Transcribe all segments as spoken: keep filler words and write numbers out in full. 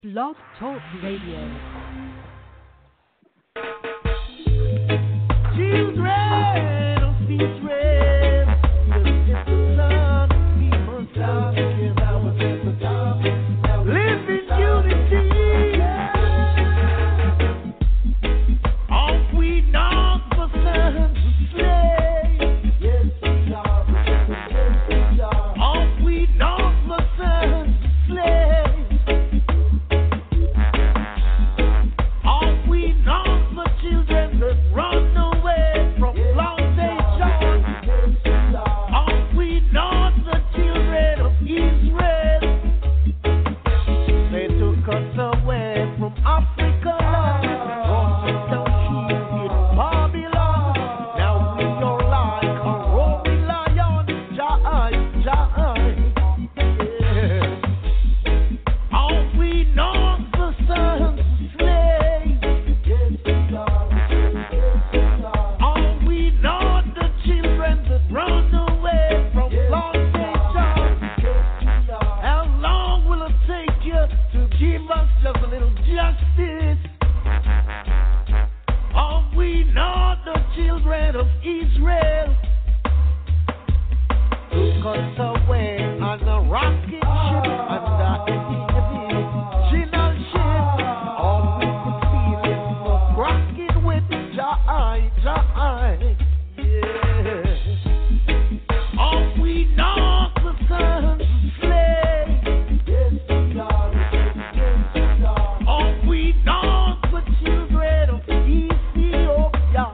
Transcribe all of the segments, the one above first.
Blog Talk Radio. Children of Israel, the son, we must love live in unity. Are we not the sons of slaves? Yes, we are. Yes, we are. Are we not the sons of slaves? Are we not the children that run away from plantation? Are we not the children of Israel? They took us away from Africa, brought us down here in Babylon. Now we are like a roaring lion, Jai, Jai. Yeah. Are we not the sons of slaves? Yes, we are. Yes, we are. Are we not the children that run away from plantation? Yes, we are. How long will it take you to give us just a little justice? Are we not the children of Israel? Took us away on a rocket ship and a original ship. All we could feel is the rocket with Jai, Jai. Yeah. Are we not the sons of slaves? Yes, we are. Yes, we are. Are we not the children of Ethiopia?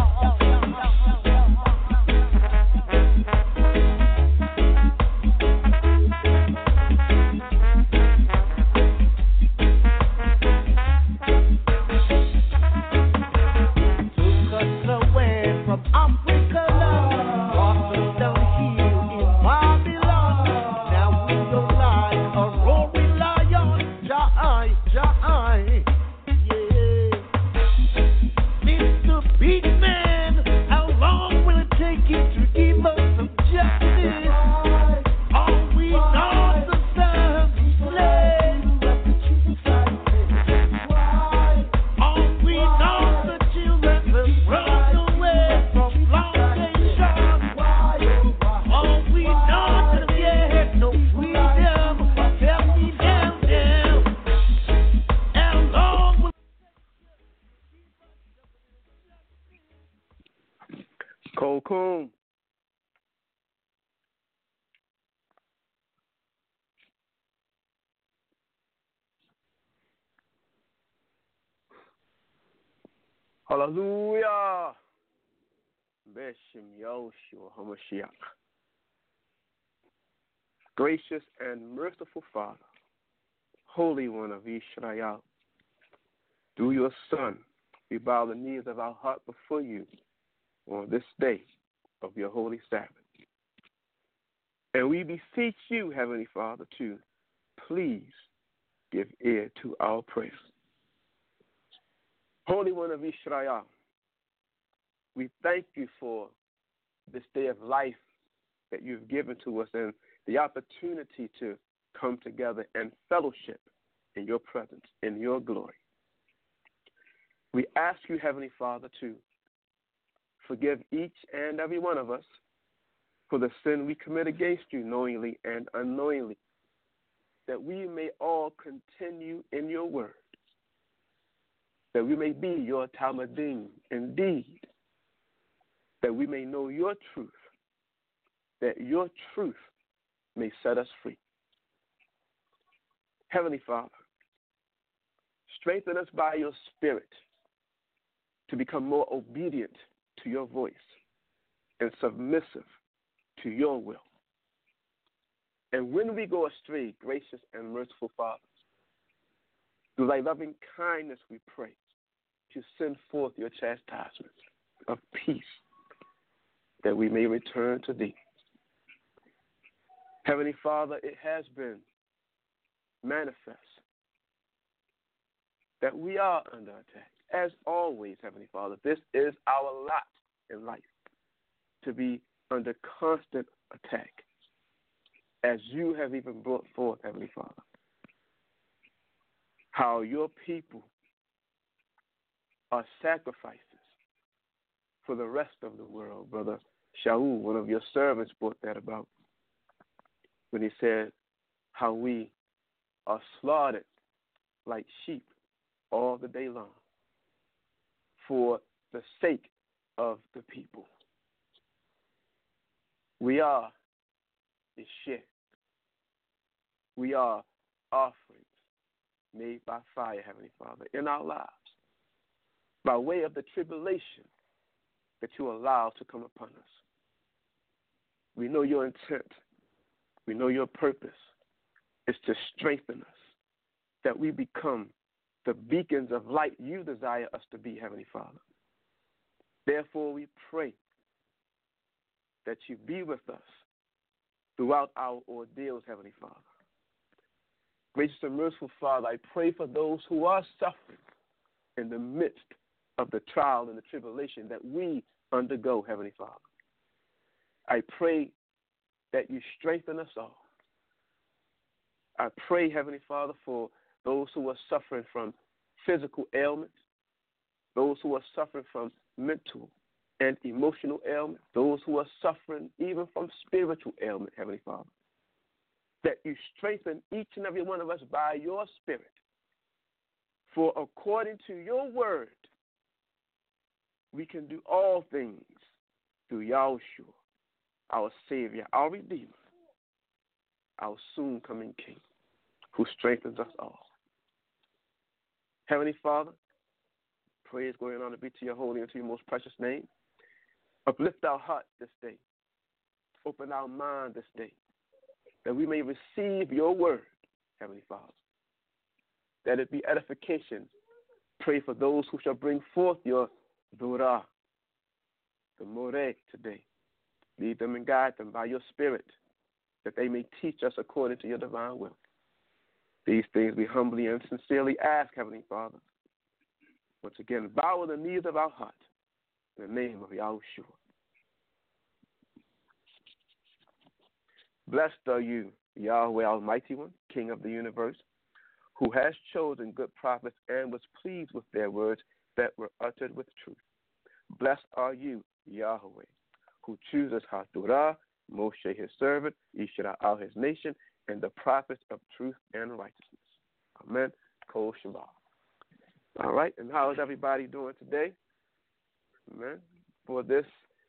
Took us away from Africa, brought us down here in Babylon. Now we are like a roaring lion, Jai, Jai. Yeah. Mister Beatman, how long will it take you to give us some justice? Are we not the sons of slaves? Are we not the children that run away from plantation? Are we not that yet no freedom? Tell me down, down. How long will Cocoon. Hallelujah. Beshim Yoshua HaMashiach. Gracious and merciful Father, Holy One of Israel, through your Son, we bow the knees of our heart before you on this day of your holy Sabbath. And we beseech you, Heavenly Father, to please give ear to our prayer. Holy One of Israel, we thank you for this day of life that you've given to us and the opportunity to come together and fellowship in your presence, in your glory. We ask you, Heavenly Father, to forgive each and every one of us for the sin we commit against you knowingly and unknowingly, that we may all continue in your word, that we may be your Talmudim indeed, that we may know your truth, that your truth may set us free. Heavenly Father, strengthen us by your Spirit to become more obedient to your voice and submissive to your will. And when we go astray, gracious and merciful Father, through thy loving kindness we pray to send forth your chastisements of peace, that we may return to thee. Heavenly Father, it has been manifest that we are under attack. As always, Heavenly Father, this is our lot in life, to be under constant attack, as you have even brought forth, Heavenly Father. how your people are sacrifices for the rest of the world. Brother Shaul, one of your servants, brought that about when he said how we are slaughtered like sheep all the day long for the sake of the people. We are the shit. We are offerings made by fire, Heavenly Father, in our lives by way of the tribulation that you allow to come upon us. We know your intent. We know your purpose is to strengthen us, that we become the beacons of light you desire us to be, Heavenly Father. Therefore, we pray that you be with us throughout our ordeals, Heavenly Father. Gracious and merciful Father, I pray for those who are suffering in the midst of the trial and the tribulation that we undergo, Heavenly Father. I pray that you strengthen us all. I pray, Heavenly Father, for those who are suffering from physical ailments, those who are suffering from mental and emotional ailments, those who are suffering even from spiritual ailment, Heavenly Father, that you strengthen each and every one of us by your Spirit. For according to your word, we can do all things through Yahushua, our Savior, our Redeemer, our soon-coming King, who strengthens us all. Heavenly Father, praise, glory, and honor be to your holy and to your most precious name. Uplift our heart this day. Open our mind this day, that we may receive your word, Heavenly Father, that it be edification. Pray for those who shall bring forth your Durah, the Moreh today. Lead them and guide them by your Spirit, that they may teach us according to your divine will. These things we humbly and sincerely ask, Heavenly Father. Once again, bow the knees of our heart in the name of Yahushua. Blessed are you, Yahweh Almighty One, King of the universe, who has chosen good prophets and was pleased with their words that were uttered with truth. Blessed are you, Yahweh, who chooses Hathurah, Moshe his servant, Yisrael his nation, and the prophets of truth and righteousness. Amen. Kol Shabbat. All right, and how is everybody doing today? Amen. For this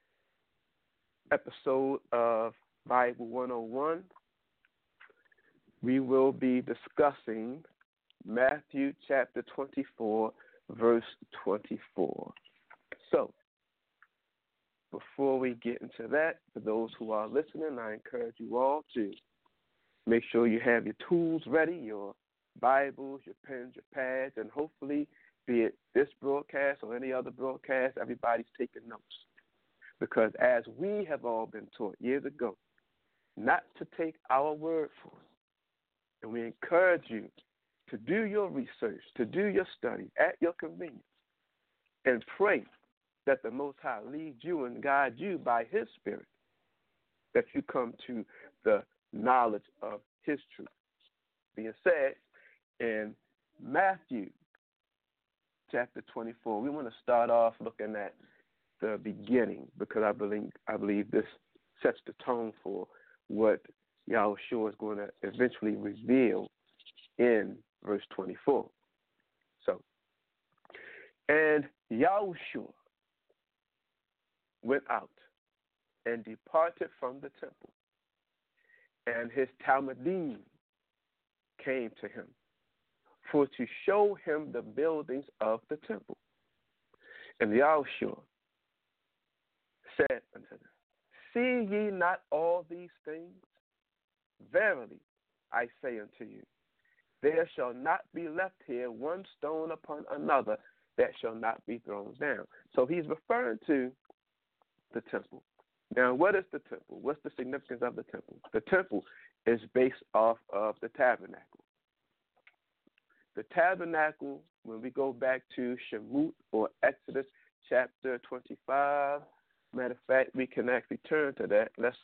episode of Bible one oh one, we will be discussing Matthew chapter twenty-four, verse twenty-four. So, before we get into that, for those who are listening, I encourage you all to make sure you have your tools ready, your Bibles, your pens, your pads, and hopefully, be it this broadcast or any other broadcast, everybody's taking notes. Because as we have all been taught years ago, not to take our word for it. And we encourage you to do your research, to do your study at your convenience, and pray that the Most High leads you and guide you by his Spirit, that you come to the knowledge of his truth. Being said, in Matthew chapter twenty-four, we want to start off looking at the beginning, because I believe I believe this sets the tone for what Yahushua is going to eventually reveal in verse twenty-four. So, and Yahushua went out and departed from the temple, and his Talmudim came to him for to show him the buildings of the temple. And Yahushua said unto them, see ye not all these things? Verily, I say unto you, there shall not be left here one stone upon another that shall not be thrown down. So he's referring to the temple. Now, what is the temple? What's the significance of the temple? The temple is based off of the tabernacle. The tabernacle, when we go back to Shemut or Exodus chapter twenty-five, matter of fact, we can actually turn to that. Let's,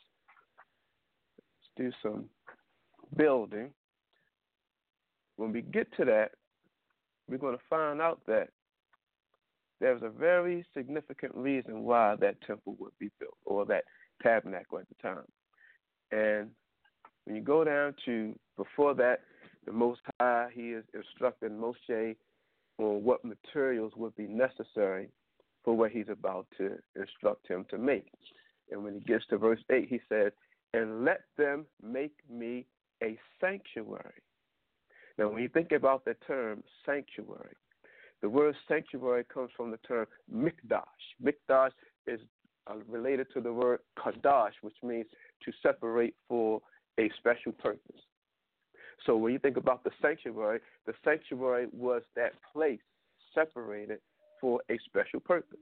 let's do some building. When we get to that, we're going to find out that there's a very significant reason why that temple would be built, or that tabernacle at the time. And when you go down to before that, the Most High, he is instructing Moshe on what materials would be necessary for what he's about to instruct him to make. And when he gets to verse eight, he says, and let them make me a sanctuary. Now, when you think about the term sanctuary, the word sanctuary comes from the term mikdash. Mikdash is uh, related to the word kadash, which means to separate for a special purpose. So when you think about the sanctuary, the sanctuary was that place separated for a special purpose.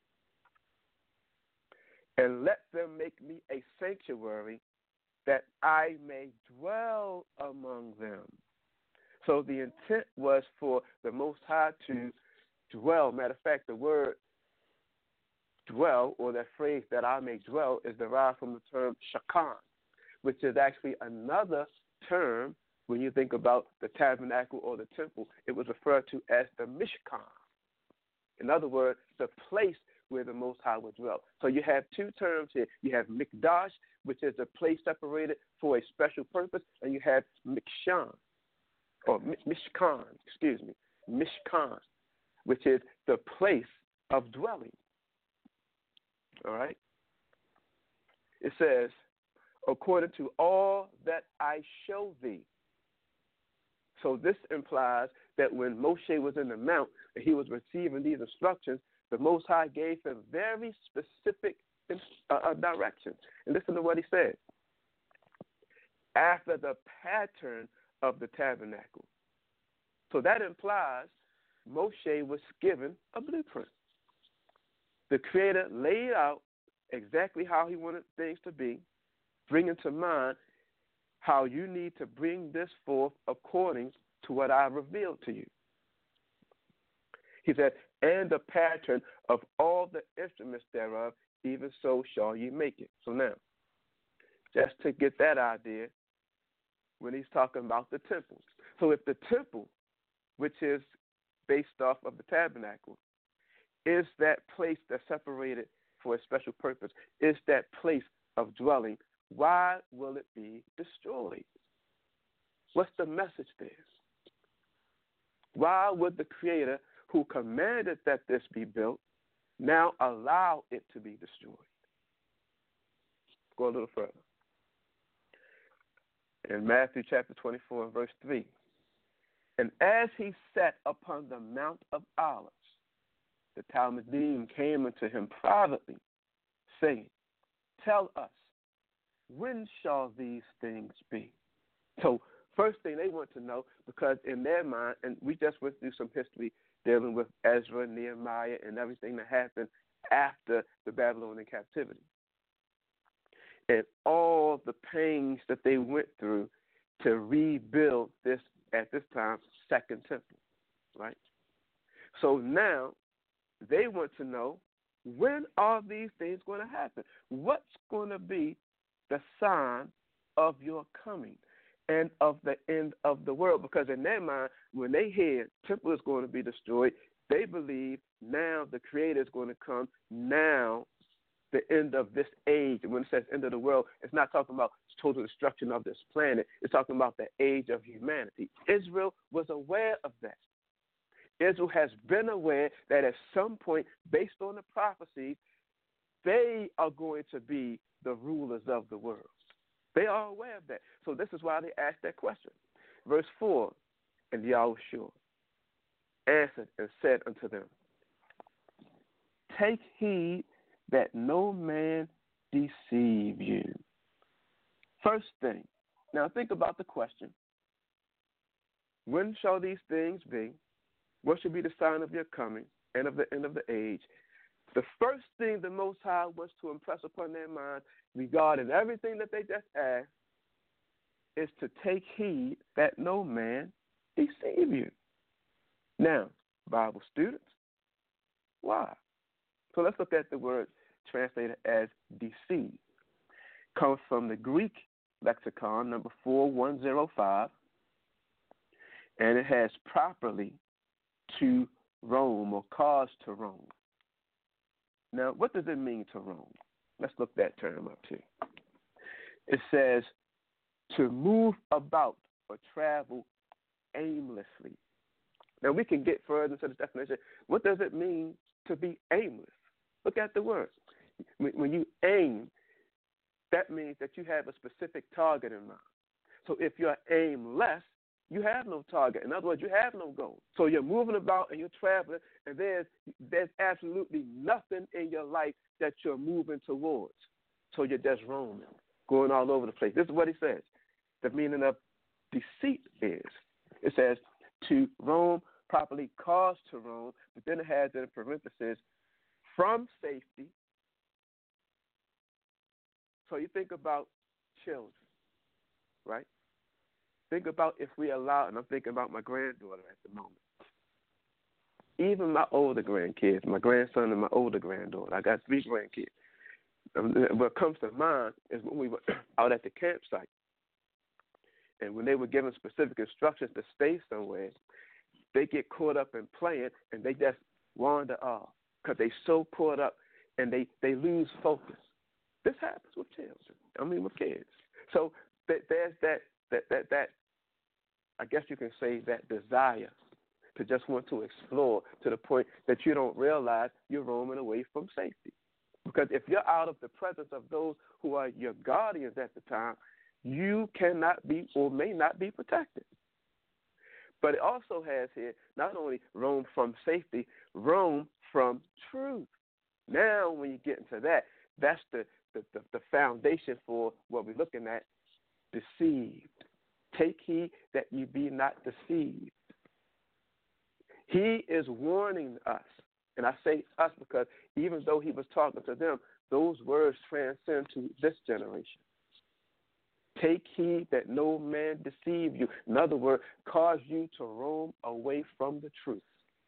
And let them make me a sanctuary that I may dwell among them. So the intent was for the Most High to dwell. Matter of fact, the word dwell, or that phrase that I may dwell, is derived from the term shakan, which is actually another term when you think about the tabernacle or the temple. It was referred to as the Mishkan. In other words, the place where the Most High would dwell. So you have two terms here. You have Mikdash, which is a place separated for a special purpose, and you have Mikshan, or Mishkan, excuse me, Mishkan, which is the place of dwelling. All right? It says, according to all that I show thee. So this implies that when Moshe was in the mount and he was receiving these instructions, the Most High gave him very specific uh, directions. And listen to what he said. After the pattern of the tabernacle. So that implies Moshe was given a blueprint. The Creator laid out exactly how he wanted things to be, bringing to mind how you need to bring this forth according to what I revealed to you. He said, and the pattern of all the instruments thereof, even so shall ye make it. So now, just to get that idea, when he's talking about the temples. So if the temple, which is based off of the tabernacle, is that place that's separated for a special purpose, is that place of dwelling, why will it be destroyed? What's the message there? Why would the Creator, who commanded that this be built, now allow it to be destroyed? Go a little further. In Matthew chapter twenty-four and verse three, and as he sat upon the Mount of Olives, the Talmudim came unto him privately, saying, tell us, when shall these things be? So first thing they want to know, because in their mind, and we just went through some history dealing with Ezra, Nehemiah, and everything that happened after the Babylonian captivity. And all the pains that they went through to rebuild this, at this time, second temple, right? So now they want to know, when are these things going to happen? What's going to be the sign of your coming and of the end of the world? Because in their mind, when they hear temple is going to be destroyed, they believe now the Creator is going to come, now the end of this age. And when it says end of the world, it's not talking about total destruction of this planet. It's talking about the age of humanity. Israel was aware of that. Israel has been aware that at some point, based on the prophecies, they are going to be the rulers of the world. They are aware of that. So this is why they asked that question. Verse four, and Yahushua answered and said unto them, take heed that no man deceive you. First thing, now think about the question. When shall these things be? What should be the sign of your coming and of the end of the age? The first thing the Most High wants to impress upon their minds regarding everything that they just asked is to take heed that no man deceive you. Now, Bible students, why? So let's look at the word translated as deceive. Comes from the Greek lexicon, number four one zero five, and it has properly to roam or cause to roam. Now, what does it mean to roam? Let's look that term up too. It says to move about or travel aimlessly. Now, we can get further into the definition. What does it mean to be aimless? Look at the word. When you aim, that means that you have a specific target in mind. So if you're aimless, you have no target. In other words, you have no goal. So you're moving about and you're traveling, and there's there's absolutely nothing in your life that you're moving towards. So you're just roaming, going all over the place. This is what he says. The meaning of deceit is. It says to roam, properly cause to roam, but then it has in parentheses from safety. So you think about children, right? Think about if we allow, and I'm thinking about my granddaughter at the moment. Even my older grandkids, my grandson and my older granddaughter. I got three grandkids. Um, what comes to mind is when we were out at the campsite, and when they were given specific instructions to stay somewhere, they get caught up in playing, and they just wander off because they so caught up, and they, they lose focus. This happens with children. I mean, with kids. So th- there's that, that, that, that, I guess you can say that desire to just want to explore to the point that you don't realize you're roaming away from safety. Because if you're out of the presence of those who are your guardians at the time, you cannot be or may not be protected. But it also has here not only roam from safety, roam from truth. Now when you get into that, that's the, the, the, the foundation for what we're looking at, deceived. Take heed that you be not deceived. He is warning us. And I say us because even though he was talking to them, those words transcend to this generation. Take heed that no man deceive you. In other words, cause you to roam away from the truth.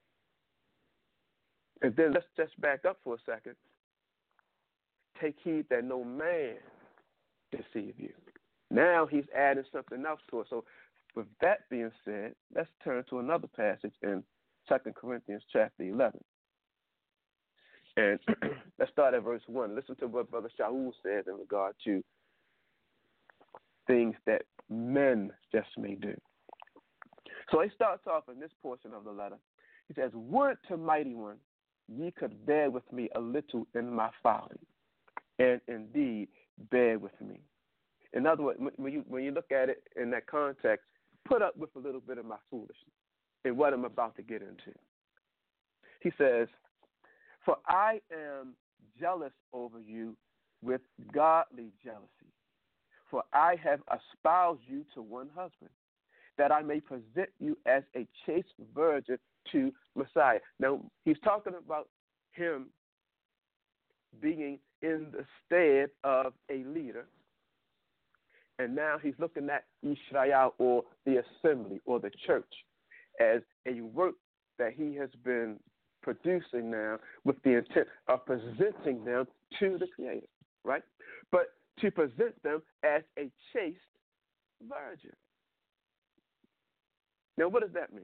And then let's just back up for a second. Take heed that no man deceive you. Now he's adding something else to it. So with that being said, let's turn to another passage in Second Corinthians chapter eleven. And let's start at verse one. Listen to what Brother Shaul says in regard to things that men just may do. So he starts off in this portion of the letter. He says, would to mighty one, ye could bear with me a little in my folly, and indeed bear with me. In other words, when you, when you look at it in that context, put up with a little bit of my foolishness and what I'm about to get into. He says, for I am jealous over you with godly jealousy. For I have espoused you to one husband, that I may present you as a chaste virgin to Messiah. Now, he's talking about him being in the stead of a leader. And now he's looking at Israel, or the assembly, or the church, as a work that he has been producing now with the intent of presenting them to the Creator, right? But to present them as a chaste virgin. Now, what does that mean?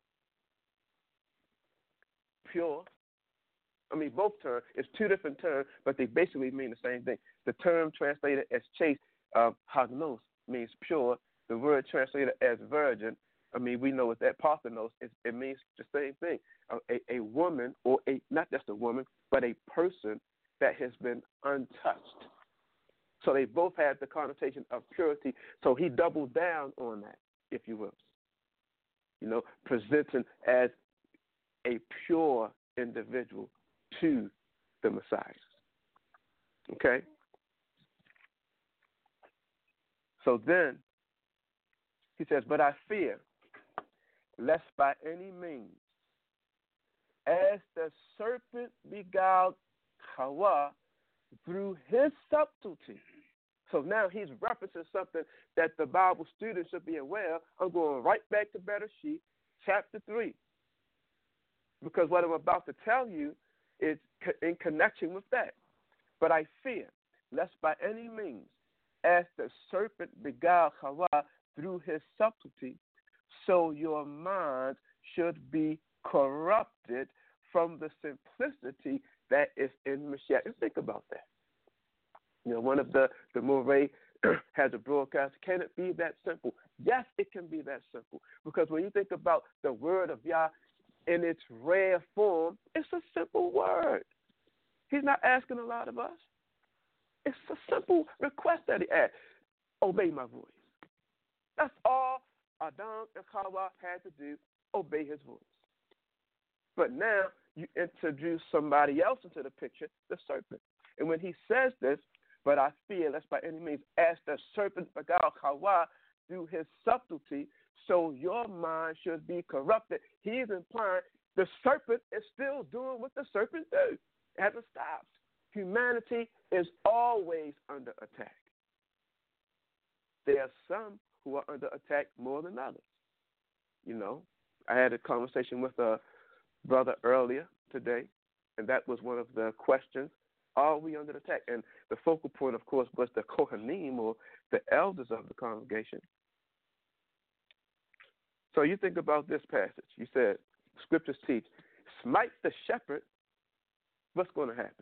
Pure. I mean, both terms, it's two different terms, but they basically mean the same thing. The term translated as chaste, uh, hagnos, means pure. The word translated as virgin, I mean, we know what that parthenos is. It means the same thing. A, a, a woman, or a not just a woman, but a person that has been untouched. So they both have the connotation of purity. So he doubled down on that, if you will. You know, presenting as a pure individual to the Messiah. Okay? So then, he says, but I fear, lest by any means, as the serpent beguiled Hawa through his subtlety. So now he's referencing something that the Bible students should be aware of. I'm going right back to Bereshit, chapter three. Because what I'm about to tell you is in connection with that. But I fear, lest by any means, as the serpent beguiled Hawa through his subtlety, so your minds should be corrupted from the simplicity that is in Mashiach. And think about that. You know, one of the, the Moray has a broadcast. Can it be that simple? Yes, it can be that simple. Because when you think about the word of Yah in its rare form, it's a simple word. He's not asking a lot of us. It's a simple request that he asked. Obey my voice. That's all Adam and Hawa had to do, obey his voice. But now you introduce somebody else into the picture, the serpent. And when he says this, but I fear lest by any means, as the serpent beguiled Hawa through his subtlety, so your mind should be corrupted. He's implying the serpent is still doing what the serpent do. It hasn't stopped. Humanity is always under attack. There are some who are under attack more than others. You know, I had a conversation with a brother earlier today, and that was one of the questions. Are we under attack? And the focal point, of course, was the Kohanim, or the elders of the congregation. So you think about this passage. You said, scriptures teach, smite the shepherd, what's going to happen?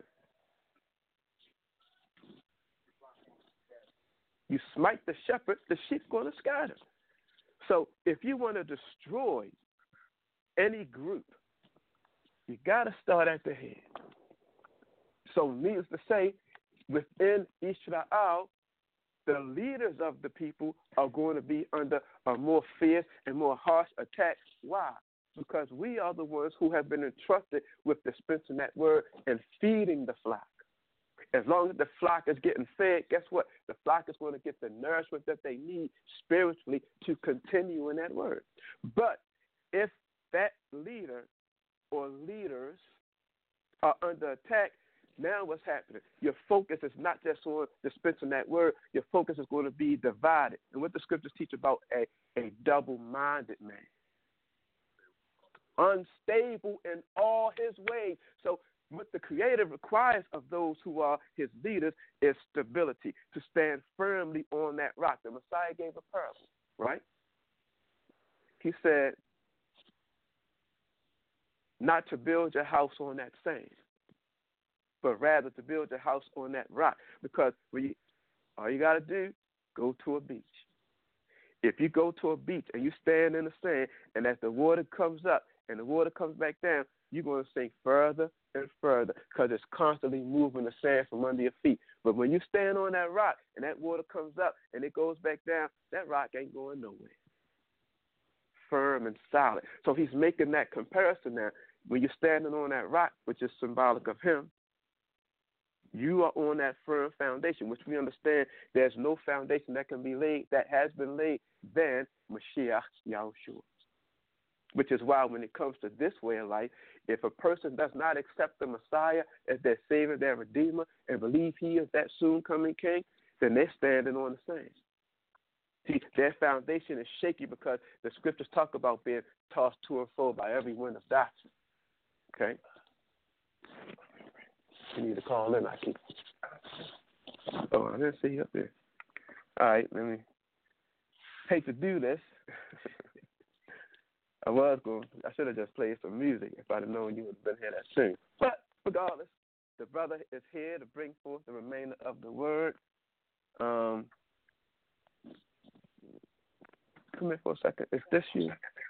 You smite the shepherd, the sheep's going to scatter. So if you want to destroy any group, you got to start at the head. So needless to say, within Israel, the leaders of the people are going to be under a more fierce and more harsh attack. Why? Because we are the ones who have been entrusted with dispensing that word and feeding the flock. As long as the flock is getting fed, guess what? The flock is going to get the nourishment that they need spiritually to continue in that word. But if that leader or leaders are under attack, now what's happening? Your focus is not just on dispensing that word. Your focus is going to be divided. And what the scriptures teach about a, a double-minded man. Unstable in all his ways. So what the Creator requires of those who are his leaders is stability, to stand firmly on that rock. The Messiah gave a parable, right? He said, not to build your house on that sand, but rather to build your house on that rock. Because when you, all you got to do, go to a beach. If you go to a beach and you stand in the sand, and as the water comes up and the water comes back down, you're going to sink further and further because it's constantly moving the sand from under your feet. But when you stand on that rock and that water comes up and it goes back down, that rock ain't going nowhere. Firm and solid. So he's making that comparison now. When you're standing on that rock, which is symbolic of him, you are on that firm foundation, which we understand there's no foundation that can be laid, that has been laid, than Mashiach Yahushua. Which is why when it comes to this way of life, if a person does not accept the Messiah as their Savior, their Redeemer, and believe he is that soon-coming King, then they're standing on the sand. See, their foundation is shaky because the scriptures talk about being tossed to and fro by every wind of doctrine. Okay? You need to call in, I keep. Oh, I didn't see you up there. All right, let me. Hate to do this. I was going. I should have just played some music if I'd have known you would have been here that soon. But regardless, the brother is here to bring forth the remainder of the word. Um, come here for a second. Is this you?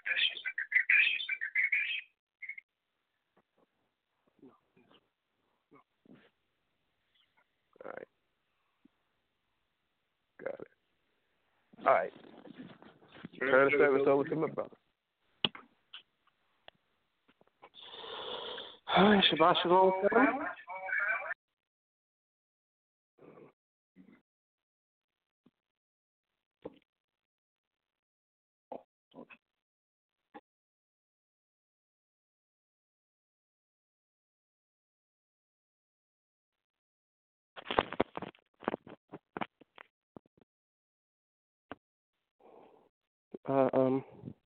All right. Got it. All right. Turn the service over to my brother. Hi, Shabbat Shalom. Uh, um,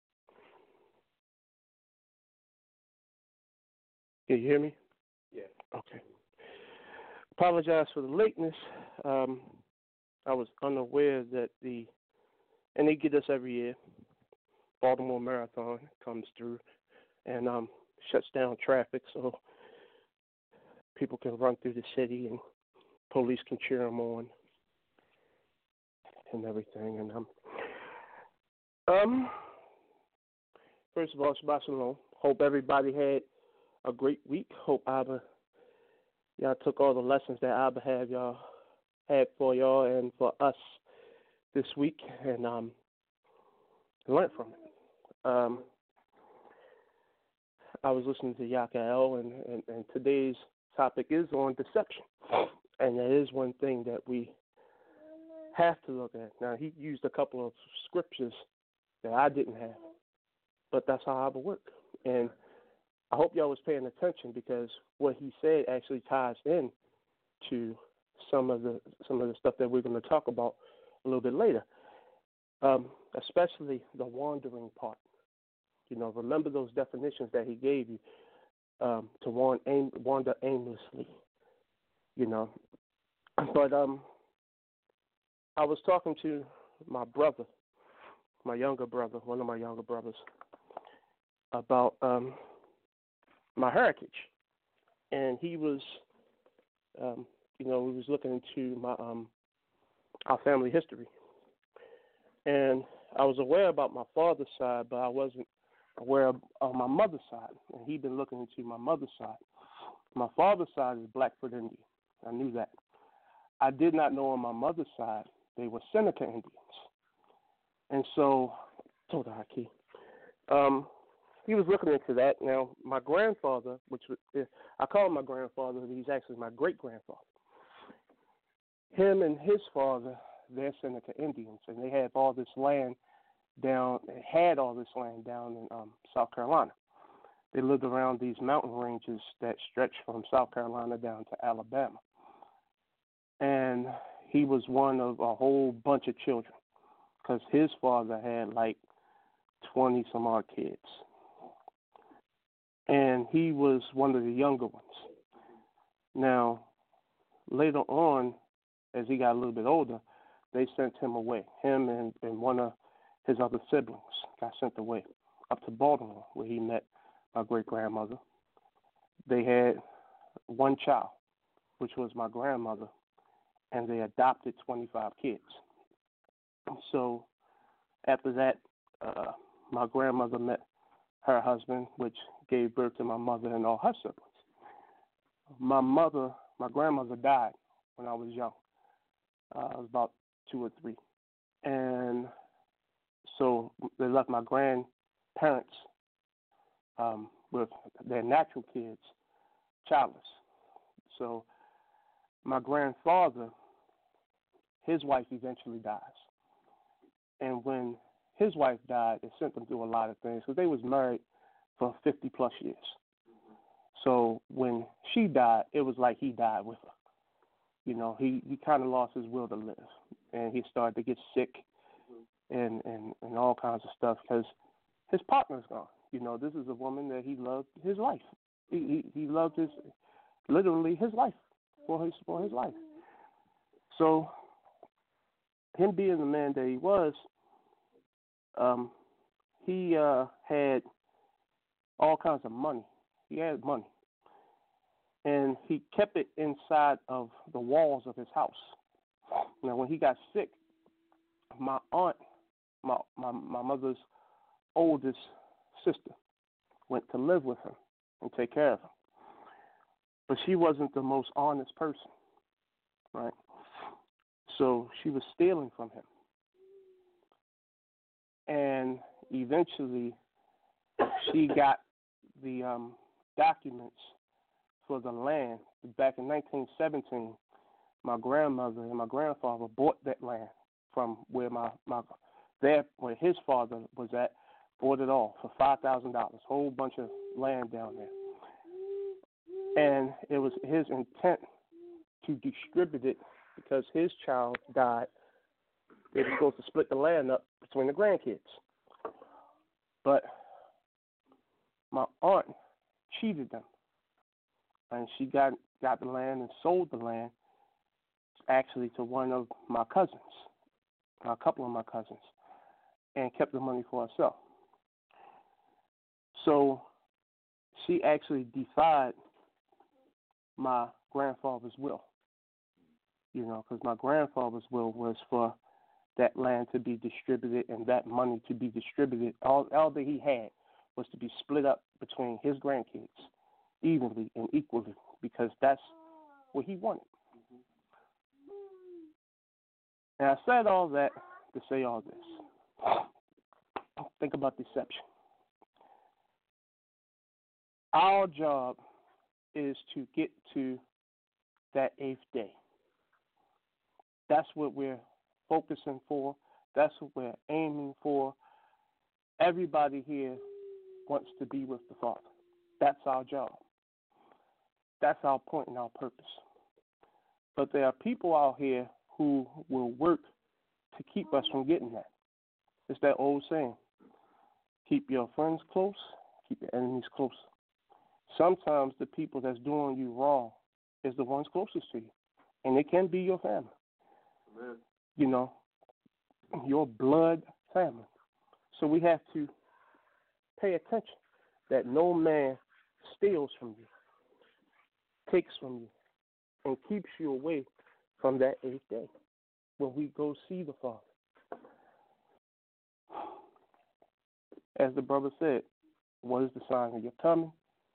can you hear me? Yeah. Okay. Apologize for the lateness. Um, I was unaware that the, and they get this every year, Baltimore Marathon comes through, and um, shuts down traffic so people can run through the city and police can cheer them on and everything. And um, um, first of all, Shabbat Shalom. Hope everybody had a great week. Hope Abba, y'all took all the lessons that Abba had y'all had for y'all and for us this week, and um, learned from it. Um, I was listening to Yakael, and, and, and today's topic is on deception, and that is one thing that we have to look at. Now, he used a couple of scriptures that I didn't have, but that's how Abba worked, and I hope y'all was paying attention because what he said actually ties in to some of the some of the stuff that we're going to talk about a little bit later, um, especially the wandering part. You know, remember those definitions that he gave you um, to wander, aim, wander aimlessly. You know, but um, I was talking to my brother, my younger brother, one of my younger brothers, about um, my heritage, and he was, um, you know, we was looking into my um, our family history, and I was aware about my father's side, but I wasn't aware of, of my mother's side, and he'd been looking into my mother's side. My father's side is Blackfoot Indian. I knew that. I did not know on my mother's side they were Seneca Indians, and so, told Haki, um, he was looking into that. Now, my grandfather, which was, I call him my grandfather, he's actually my great-grandfather. Him and his father, they're Seneca Indians, and they have all this land down, had all this land down in um, South Carolina. They lived around these mountain ranges that stretch from South Carolina down to Alabama. And he was one of a whole bunch of children because his father had like twenty some odd kids. And he was one of the younger ones. Now, later on, as he got a little bit older, they sent him away. Him and, and one of his other siblings got sent away up to Baltimore, where he met my great-grandmother. They had one child, which was my grandmother, and they adopted twenty-five kids. So after that, uh, my grandmother met her husband, which gave birth to my mother and all her siblings. My mother, my grandmother died when I was young. Uh, I was about two or three. And so they left my grandparents um, with their natural kids childless. So my grandfather, his wife eventually dies. And when his wife died, it sent them through a lot of things because they was married for fifty plus years. So when she died, it was like he died with her. You know, he, he kind of lost his will to live, and he started to get sick and, and, and all kinds of stuff because his partner's gone. You know, this is a woman that he loved his life. He, he, he loved his, literally his life, for his, for his life. So him being the man that he was, um, he uh, had all kinds of money. He had money. And he kept it inside of the walls of his house. Now, when he got sick, my aunt, my, my, my mother's oldest sister, went to live with him and take care of him. But she wasn't the most honest person, right? So she was stealing from him. And eventually, she got the um, documents for the land. Back in nineteen seventeen, my grandmother and my grandfather bought that land from where my, my there where his father was at, bought it all for five thousand dollars, whole bunch of land down there. And it was his intent to distribute it because his child died. They were supposed to split the land up between the grandkids. But my aunt cheated them. And she got, got the land and sold the land actually to one of my cousins, a couple of my cousins, and kept the money for herself. So she actually defied my grandfather's will. You know, because my grandfather's will was for that land to be distributed and that money to be distributed. All, all that he had was to be split up between his grandkids evenly and equally, because that's what he wanted. And I said all that to say all this. Think about deception. Our job is to get to that eighth day. That's what we're focusing for. That's what we're aiming for. Everybody here wants to be with the Father. That's our job. That's our point and our purpose. But there are people out here who will work to keep us from getting that. It's that old saying, keep your friends close, keep your enemies close. Sometimes the people that's doing you wrong is the ones closest to you, and it can be your family. Amen. You know, your blood family. So we have to pay attention that no man steals from you, takes from you, and keeps you away from that eighth day when we go see the Father. As the brother said, what is the sign of your coming?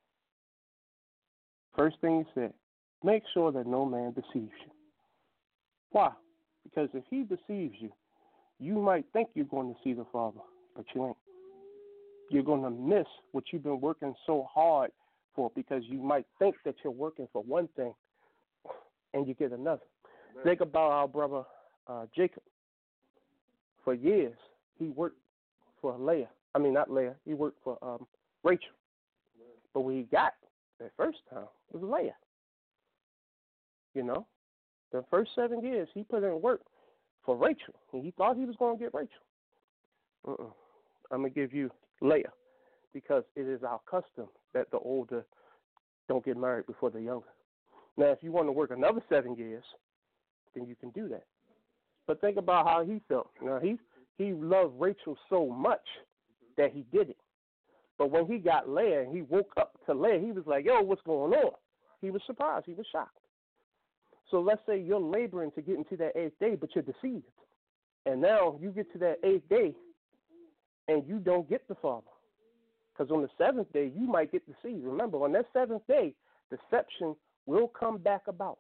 First thing he said, make sure that no man deceives you. Why? Because if he deceives you, you might think you're going to see the Father, but you ain't. You're going to miss what you've been working so hard for, because you might think that you're working for one thing and you get another. Amen. Think about our brother uh, Jacob. For years, he worked for Leah. I mean, not Leah. He worked for um, Rachel. Amen. But when he got that first time, it was Leah. You know, the first seven years, he put in work for Rachel, and he thought he was going to get Rachel. Uh-uh. I'm going to give you Leah, because it is our custom that the older don't get married before the younger. Now, if you want to work another seven years, then you can do that. But think about how he felt. Now, he, he loved Rachel so much that he did it. But when he got Leah and he woke up to Leah, he was like, yo, what's going on? He was surprised. He was shocked. So let's say you're laboring to get into that eighth day, but you're deceived. And now you get to that eighth day, and you don't get the Father. Because on the seventh day, you might get deceived. Remember, on that seventh day, deception will come back about.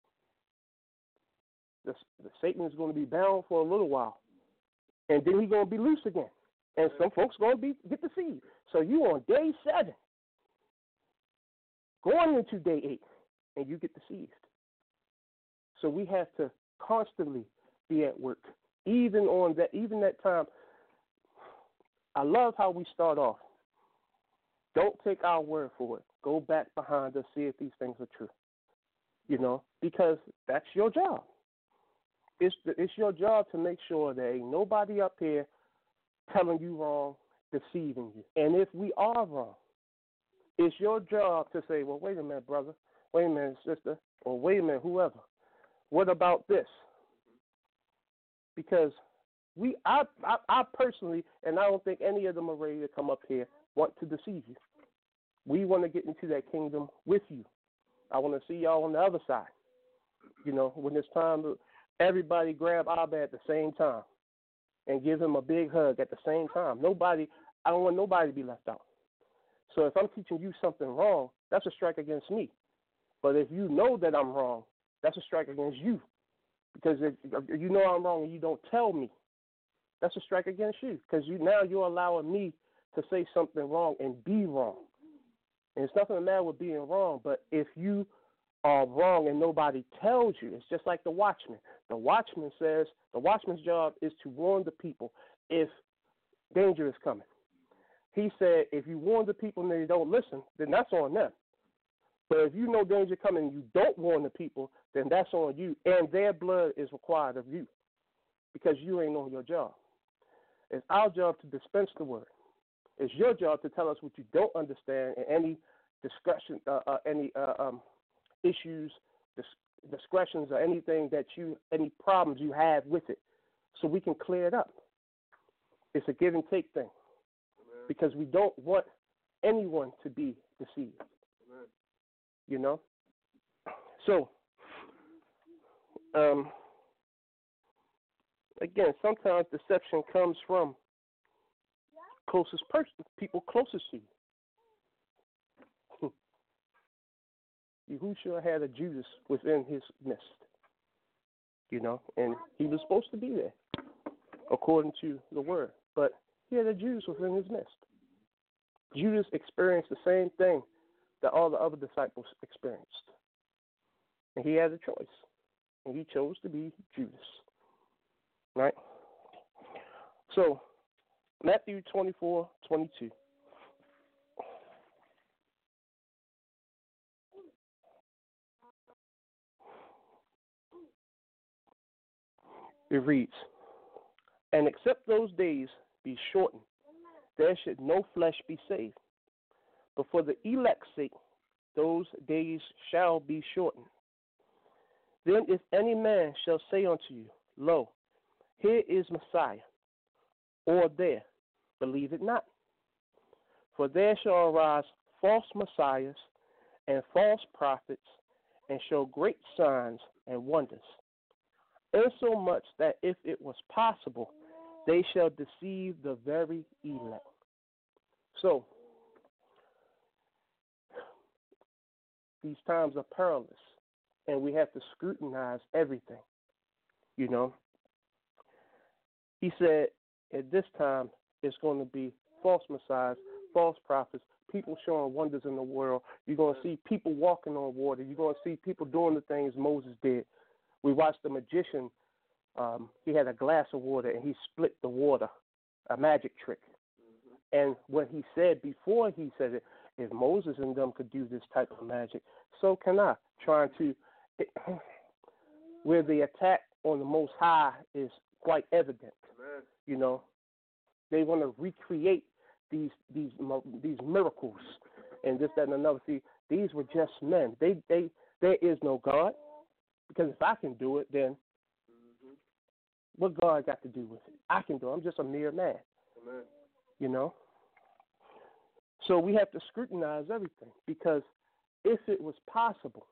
The, the Satan is going to be bound for a little while, and then he's going to be loose again. And some folks going to be get deceived. So you on day seven, going into day eight, and you get deceived. So we have to constantly be at work, even on that, even that time. I love how we start off. Don't take our word for it. Go back behind us, see if these things are true. You know, because that's your job. It's the, it's your job to make sure there ain't nobody up here telling you wrong, deceiving you. And if we are wrong, it's your job to say, well, wait a minute, brother. Wait a minute, sister. Or wait a minute, whoever. What about this? Because we, I, I, I personally, and I don't think any of them are ready to come up here, want to deceive you. We want to get into that kingdom with you. I want to see y'all on the other side. You know, when it's time to everybody grab Abba at the same time and give him a big hug at the same time. Nobody, I don't want nobody to be left out. So if I'm teaching you something wrong, that's a strike against me. But if you know that I'm wrong, that's a strike against you. Because if, if you know I'm wrong and you don't tell me, that's a strike against you. Because you, now you're allowing me to say something wrong and be wrong. And it's nothing the matter with being wrong, but if you are wrong and nobody tells you, it's just like the watchman. The watchman says, the watchman's job is to warn the people if danger is coming. He said, if you warn the people and they don't listen, then that's on them. But if you know danger coming and you don't warn the people, then that's on you, and their blood is required of you because you ain't on your job. It's our job to dispense the word. It's your job to tell us what you don't understand and any discussion, uh, uh, any uh, um, issues, dis- discretions, or anything that you, any problems you have with it, so we can clear it up. It's a give and take thing. Amen. Because we don't want anyone to be deceived. Amen. You know? So, um, again, sometimes deception comes from closest person, people closest to you. Yahushua had a Judas within his midst, you know, and he was supposed to be there, according to the word, but he had a Judas within his midst. Judas experienced the same thing that all the other disciples experienced, and he had a choice, and he chose to be Judas, right? So, Matthew twenty-four twenty-two. It reads, "And except those days be shortened, there should no flesh be saved. But for the elect's sake, those days shall be shortened. Then if any man shall say unto you, Lo, here is Messiah, or there, believe it not. For there shall arise false messiahs and false prophets, and show great signs and wonders, insomuch that if it was possible, they shall deceive the very elect." So, these times are perilous, and we have to scrutinize everything, you know. He said at this time it's going to be false messiahs, false prophets, people showing wonders in the world. You're going to see people walking on water. You're going to see people doing the things Moses did. We watched the magician. Um, he had a glass of water, and he split the water, a magic trick. Mm-hmm. And what he said before he said it, if Moses and them could do this type of magic, so can I. Trying to, it, where the attack on the Most High is quite evident. Amen. You know, they want to recreate these these these miracles and this, that, and another. See, these were just men. They they there is no God, because if I can do it, then mm-hmm. what God got to do with it? I can do it. I'm just a mere man. Amen. You know. So we have to scrutinize everything, because if it was possible,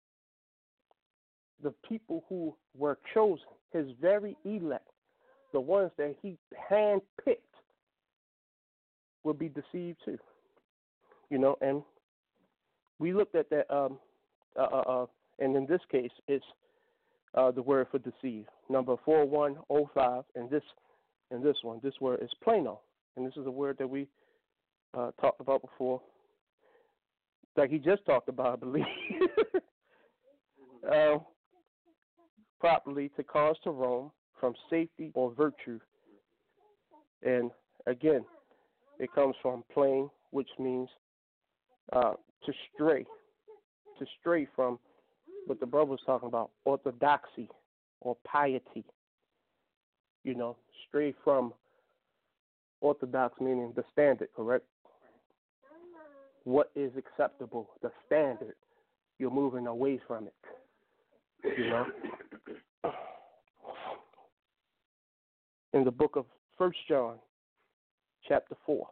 the people who were chosen, his very elect, the ones that he handpicked, would be deceived too. You know, and we looked at that, um, uh, uh, and in this case, it's uh, the word for deceive, number four one oh five, and this, and this one, this word is plano, and this is a word that we uh, talked about before, like he just talked about, I believe. uh, properly to cause to roam from safety or virtue. And again, it comes from plain, which means uh, to stray, to stray from what the brother was talking about, orthodoxy or piety. You know, stray from orthodox, meaning the standard, correct? What is acceptable, the standard. You're moving away from it, you know. In the book of First John, chapter four,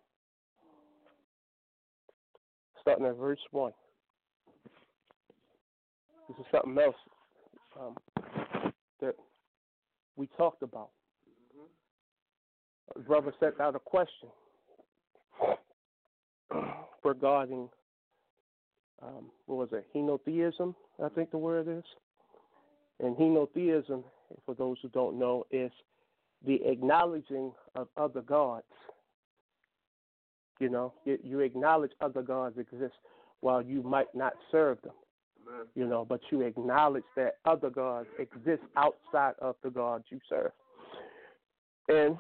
starting at verse one. This is something else um, that we talked about. Mm-hmm. Brother sent out a question regarding, um, what was it, henotheism, I think the word is. And henotheism, for those who don't know, is the acknowledging of other gods. You know, you, you acknowledge other gods exist while you might not serve them. Amen. You know, but you acknowledge that other gods exist outside of the gods you serve. And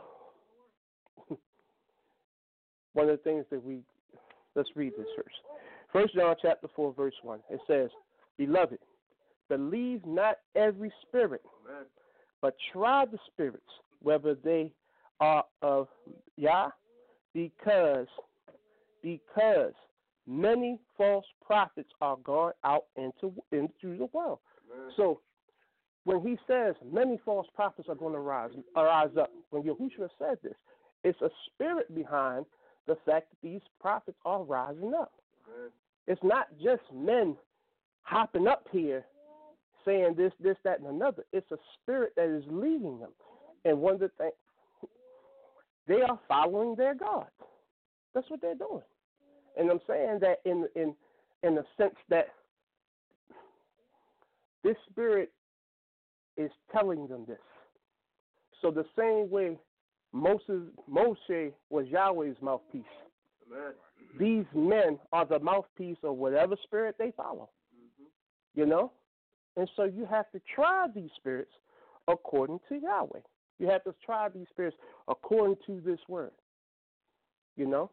one of the things that we, let's read this first. First John chapter four, verse one. It says, "Beloved, believe not every spirit, Amen. But try the spirits, whether they are of Yah, because because many false prophets are gone out into into the world." Amen. So when he says many false prophets are going to rise, rise up, when Yahushua said this, it's a spirit behind the fact that these prophets are rising up. Right. It's not just men hopping up here saying this, this, that, and another. It's a spirit that is leading them. And one of the things, they are following their God. That's what they're doing. And I'm saying that in in in the sense that this spirit is telling them this. So the same way Moses, Moshe was Yahweh's mouthpiece. Amen. These men are the mouthpiece of whatever spirit they follow. Mm-hmm. You know? And so you have to try these spirits according to Yahweh. You have to try these spirits according to this word. You know?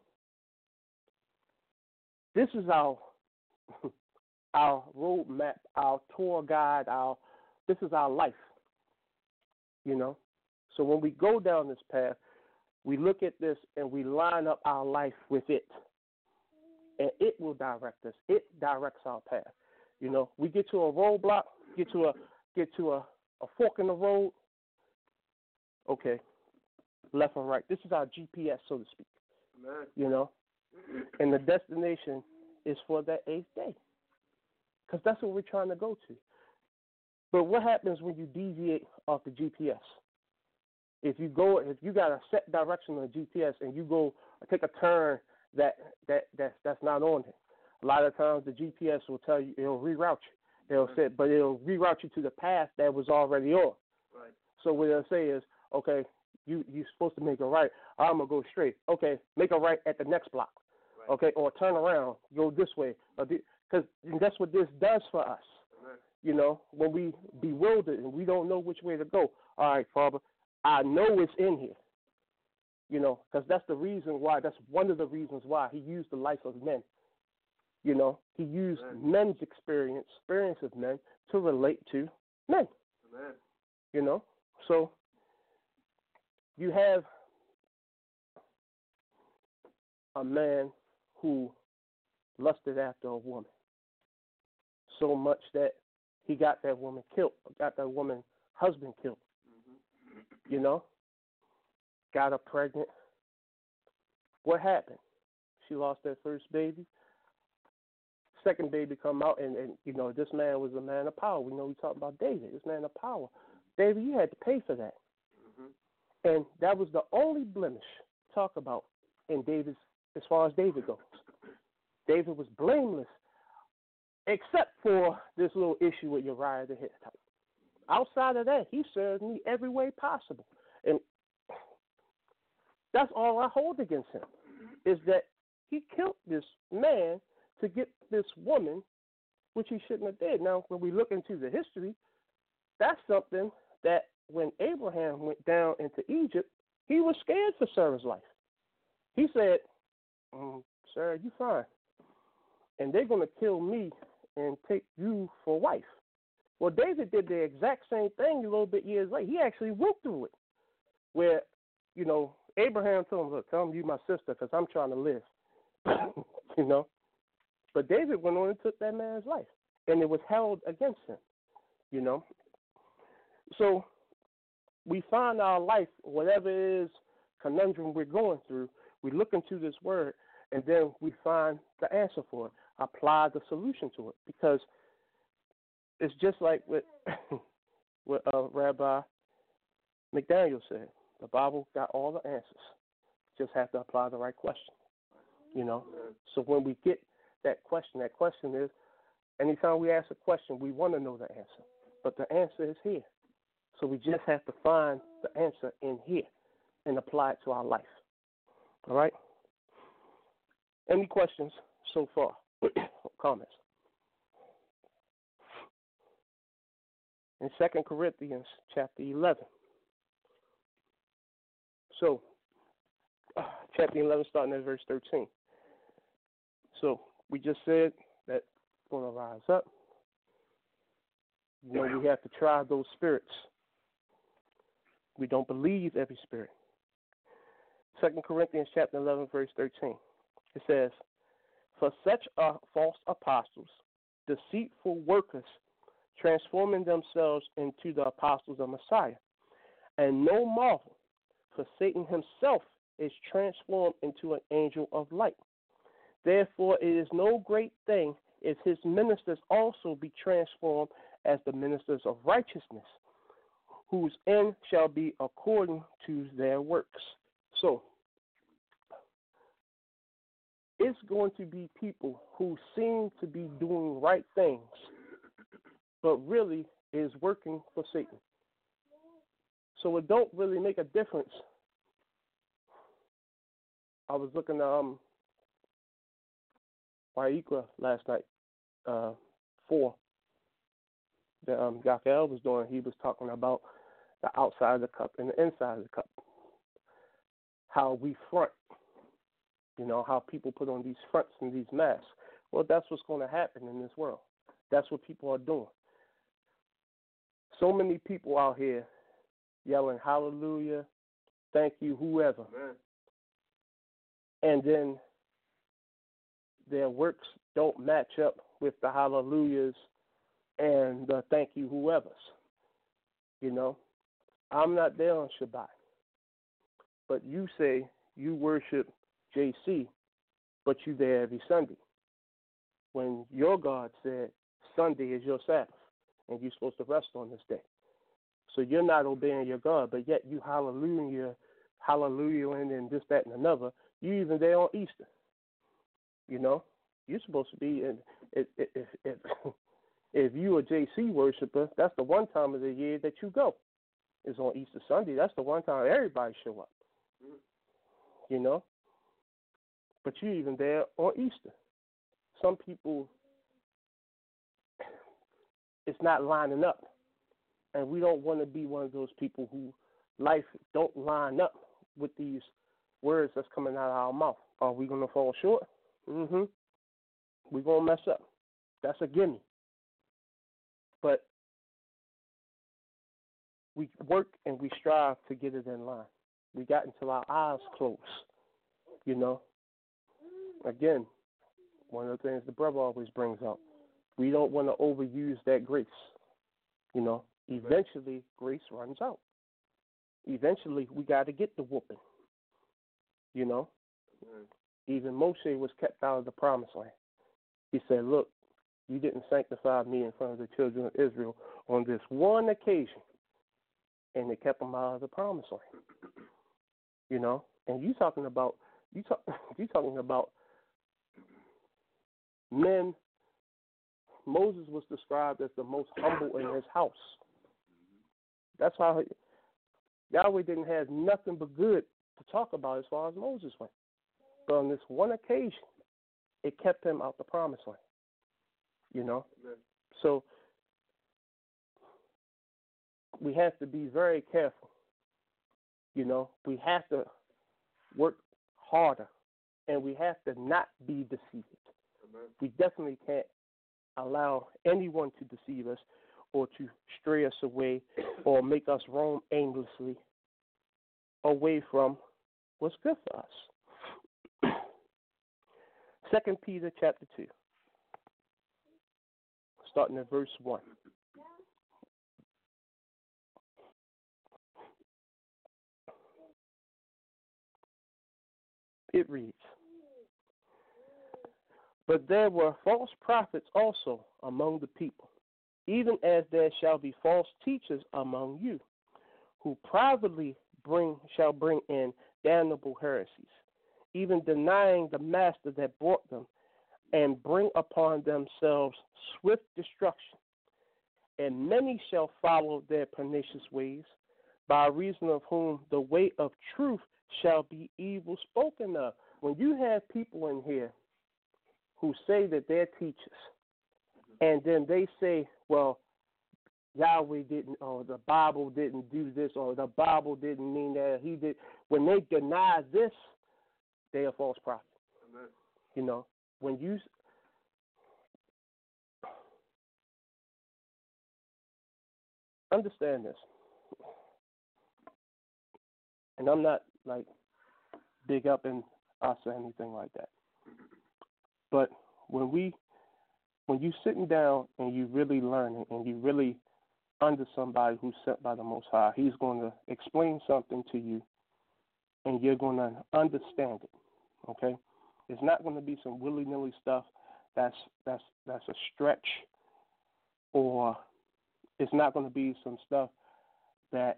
This is our our roadmap, our tour guide, our this is our life. You know? So when we go down this path, we look at this and we line up our life with it. And it will direct us. It directs our path. You know, we get to a roadblock, get to a get to a, a fork in the road. Okay, left or right. This is our G P S, so to speak. Amen. You know, and the destination is for that eighth day, because that's what we're trying to go to. But what happens when you deviate off the G P S? If you go, if you got a set direction on the G P S and you go take a turn that that that's that's not on it, a lot of times the G P S will tell you, it'll reroute you. It'll say, but it'll reroute you to the path that was already on. Right. So what it'll say is, okay, you you're supposed to make a right. I'm gonna go straight. Okay, make a right at the next block. Right. Okay, or turn around, go this way, because that's what this does for us. Right. You know, when we bewildered and we don't know which way to go. All right, Father, I know it's in here. You know, because that's the reason why. That's one of the reasons why he used the life of men. You know, he used Amen. men's experience, experience of men to relate to men. Amen. You know, so you have a man who lusted after a woman so much that he got that woman killed, got that woman's husband killed. Mm-hmm. You know, got her pregnant. What happened? She lost that first baby. Second baby come out, and, and you know, this man was a man of power. We know we talking about David, this man of power. David, you had to pay for that. Mm-hmm. And that was the only blemish talk about in David's, as far as David goes. David was blameless, except for this little issue with Uriah the Hittite. Outside of that, he served me every way possible. And that's all I hold against him, is that he killed this man to get this woman, which he shouldn't have did. Now, when we look into the history, that's something that when Abraham went down into Egypt, he was scared for Sarah's life. He said, mm, Sarah, you fine. And they're going to kill me and take you for wife. Well, David did the exact same thing a little bit years later. He actually went through it, where, you know, Abraham told him, look, tell him you my sister because I'm trying to live, you know. But David went on and took that man's life, and it was held against him, you know. So we find our life, whatever it is, conundrum we're going through, we look into this word, and then we find the answer for it, apply the solution to it, because it's just like what, what uh, Rabbi McDaniel said. The Bible got all the answers. Just have to apply the right question, you know. So when we get that question, that question is, anytime we ask a question, we want to know the answer. But the answer is here. So we just have to find the answer in here and apply it to our life. All right? Any questions so far? Comments? In Second Corinthians chapter eleven. So, uh, chapter eleven, starting at verse thirteen. So, we just said that we're going to rise up. You know, we have to try those spirits. We don't believe every spirit. Second Corinthians chapter eleven, verse thirteen. It says, for such are false apostles, deceitful workers, transforming themselves into the apostles of Messiah. And no marvel, for Satan himself is transformed into an angel of light. Therefore, it is no great thing if his ministers also be transformed as the ministers of righteousness, whose end shall be according to their works. So, it's going to be people who seem to be doing right things, but really is working for Satan. So it don't really make a difference. I was looking at um, Waikwa last night, uh, four, that um, Yakel was doing. He was talking about the outside of the cup and the inside of the cup, how we front. You know, how people put on these fronts and these masks. Well, that's what's going to happen in this world. That's what people are doing. So many people out here yelling, hallelujah, thank you, whoever. Amen. And then their works don't match up with the hallelujahs and the thank you, whoever's. You know, I'm not there on Shabbat. But you say you worship J C, but you there every Sunday. When your God said Sunday is your Sabbath, and you're supposed to rest on this day. So you're not obeying your God, but yet you hallelujah, hallelujah, and this, that, and another. You even there on Easter. You know, you're supposed to be, in, if, if, if, if you a J C worshiper, that's the one time of the year that you go. Is on Easter Sunday. That's the one time everybody show up. You know? But you even there on Easter. Some people, it's not lining up. And we don't want to be one of those people who life don't line up with these words that's coming out of our mouth. Are we going to fall short? Mm-hmm. We're going to mess up. That's a gimme. But we work and we strive to get it in line. We got until our eyes close, you know. Again, one of the things the brother always brings up, we don't want to overuse that grace. You know, eventually grace runs out. Eventually we got to get the whooping. You know, mm. Even Moshe was kept out of the promised land. He said, look, you didn't sanctify me in front of the children of Israel on this one occasion. And they kept him out of the promised land. You know, and you talking about, you talk, you talking about men. Moses was described as the most humble in his house. That's how he, Yahweh didn't have nothing but good to talk about as far as Moses went. But on this one occasion, it kept him out the promised land. You know? Amen. So we have to be very careful. You know, we have to work harder, and we have to not be deceived. Amen. We definitely can't allow anyone to deceive us or to stray us away or make us roam aimlessly away from what's good for us. Second Peter chapter two, starting at verse one. It reads, but there were false prophets also among the people, even as there shall be false teachers among you, who privately bring shall bring in damnable heresies, even denying the master that brought them, and bring upon themselves swift destruction. And many shall follow their pernicious ways, by reason of whom the way of truth shall be evil spoken of. When you have people in here who say that they're teachers, and then they say, well, Yahweh didn't, or the Bible didn't do this, or the Bible didn't mean that, he did. When they deny this, they are false prophets. Amen. You know, when you, understand this, and I'm not like big up in us or anything like that, but when we, when you sitting down and you really learning and you really under somebody who's sent by the Most High, he's going to explain something to you and you're going to understand it. Okay, it's not going to be some willy-nilly stuff that's that's that's a stretch, or it's not going to be some stuff that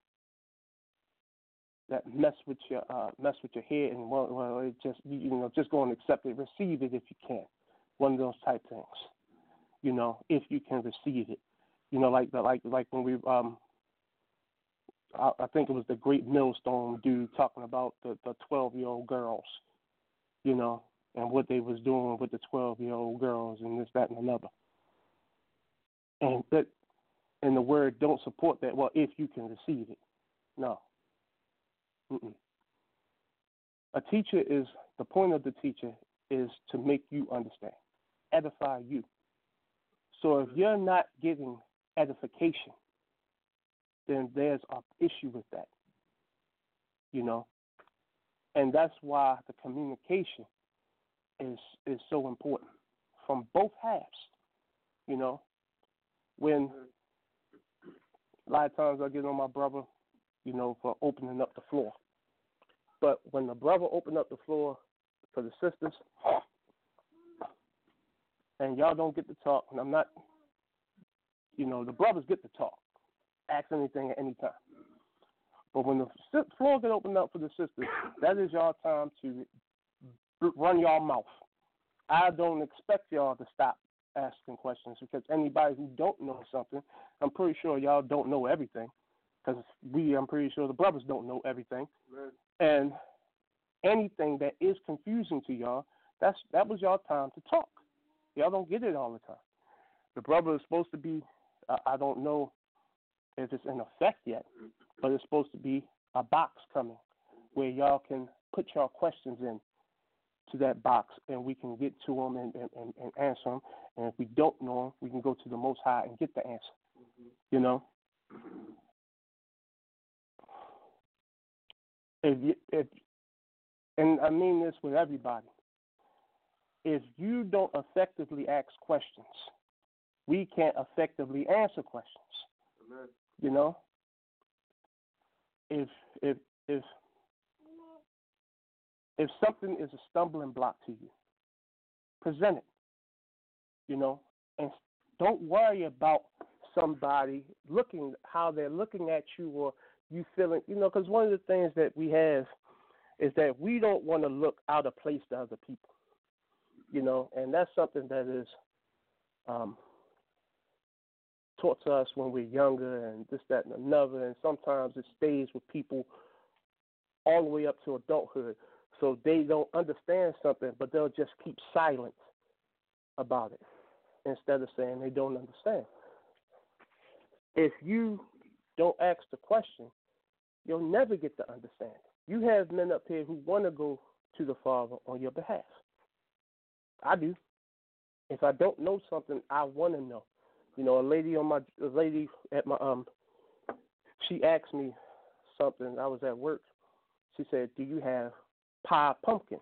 that mess with your uh, mess with your head and well, well it just you know just go and accept it, receive it if you can. One of those type things, you know, if you can receive it, you know, like the like like when we um. I, I think it was the Great Millstone dude talking about the the twelve-year-old girls, you know, and what they was doing with the twelve-year-old girls and this, that, and another. And that, and the word don't support that. Well, if you can receive it, no. Mm-mm. A teacher is, the point of the teacher is to make you understand, edify you. So if you're not getting edification, then there's an issue with that, you know. And that's why the communication is is so important from both halves, you know. When a lot of times I get on my brother, you know, for opening up the floor. But when the brother opened up the floor for the sisters, and y'all don't get to talk, and I'm not, you know, the brothers get to talk, ask anything at any time. But when the floor get opened up for the sisters, that is y'all time to run y'all mouth. I don't expect y'all to stop asking questions, because anybody who don't know something, I'm pretty sure y'all don't know everything, because we, I'm pretty sure the brothers don't know everything. Right. And anything that is confusing to y'all, that's that was y'all time to talk. Y'all don't get it all the time. The brother is supposed to be, uh, I don't know if it's in effect yet, but it's supposed to be a box coming where y'all can put y'all questions in to that box, and we can get to them and, and, and answer them. And if we don't know them, we can go to the Most High and get the answer. Mm-hmm. You know? If you, if, and I mean this with everybody, if you don't effectively ask questions, we can't effectively answer questions. Amen. You know? If if if if something is a stumbling block to you, present it. You know, and don't worry about somebody looking, how they're looking at you, or you feeling, you know, because one of the things that we have is that we don't want to look out of place to other people, you know, and that's something that is um, taught to us when we're younger, and this, that, and another, and sometimes it stays with people all the way up to adulthood. So they don't understand something, but they'll just keep silent about it instead of saying they don't understand. If you don't ask the question, you'll never get to understand. You have men up here who want to go to the Father on your behalf. I do. If I don't know something, I want to know. You know, a lady on my, a lady at my, um, she asked me something. I was at work. She said, "Do you have pie pumpkin?"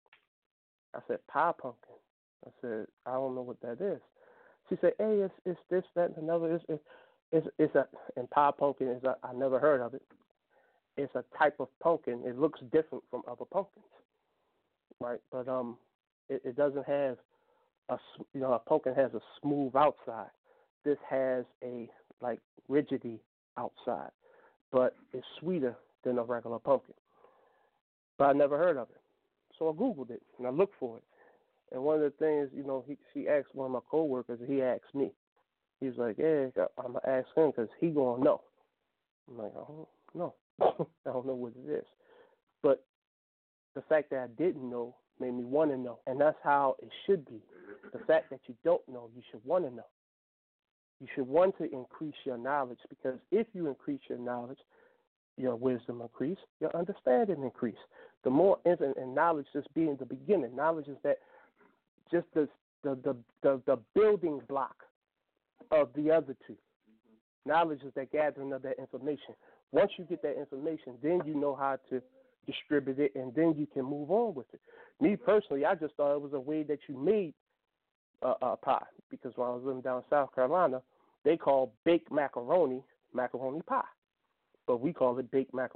I said, "Pie pumpkin." I said, "I don't know what that is." She said, "Hey, it's it's this, that, and another. It's it's it's, it's a and pie pumpkin is a, I never heard of it. It's a type of pumpkin. It looks different from other pumpkins, right? But um, it, it doesn't have a you know a pumpkin has a smooth outside. This has a like rigidity outside, but it's sweeter than a regular pumpkin. But I never heard of it. So I Googled it, and I looked for it. And one of the things, you know, he, she asked one of my coworkers, and he asked me. He was like, "Yeah, I'm going to ask him because he going to know." I'm like, "I don't know. I don't know what it is." But the fact that I didn't know made me want to know. And that's how it should be. The fact that you don't know, you should want to know. You should want to increase your knowledge, because if you increase your knowledge, your wisdom increase, your understanding increase. The more infant and knowledge just being the beginning. Knowledge is that just the the the the, the building block of the other two. Mm-hmm. Knowledge is that gathering of that information. Once you get that information, then you know how to distribute it, and then you can move on with it. Me personally, I just thought it was a way that you made a, a pie, because when I was living down in South Carolina, they call baked macaroni macaroni pie. But we call it baked macaroni.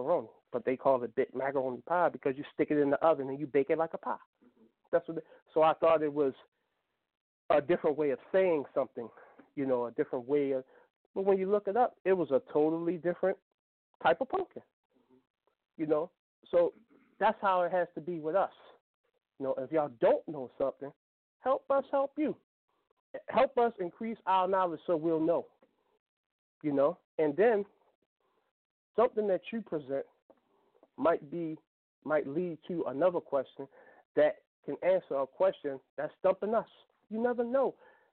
but they call it bit macaroni pie because you stick it in the oven and you bake it like a pie. That's what. They, so I thought it was a different way of saying something, you know, a different way of. But when you look it up, it was a totally different type of pumpkin, you know. So that's how it has to be with us. You know, if y'all don't know something, help us help you. Help us increase our knowledge so we'll know, you know. And then something that you present might be might lead to another question that can answer a question that's stumping us. You never know.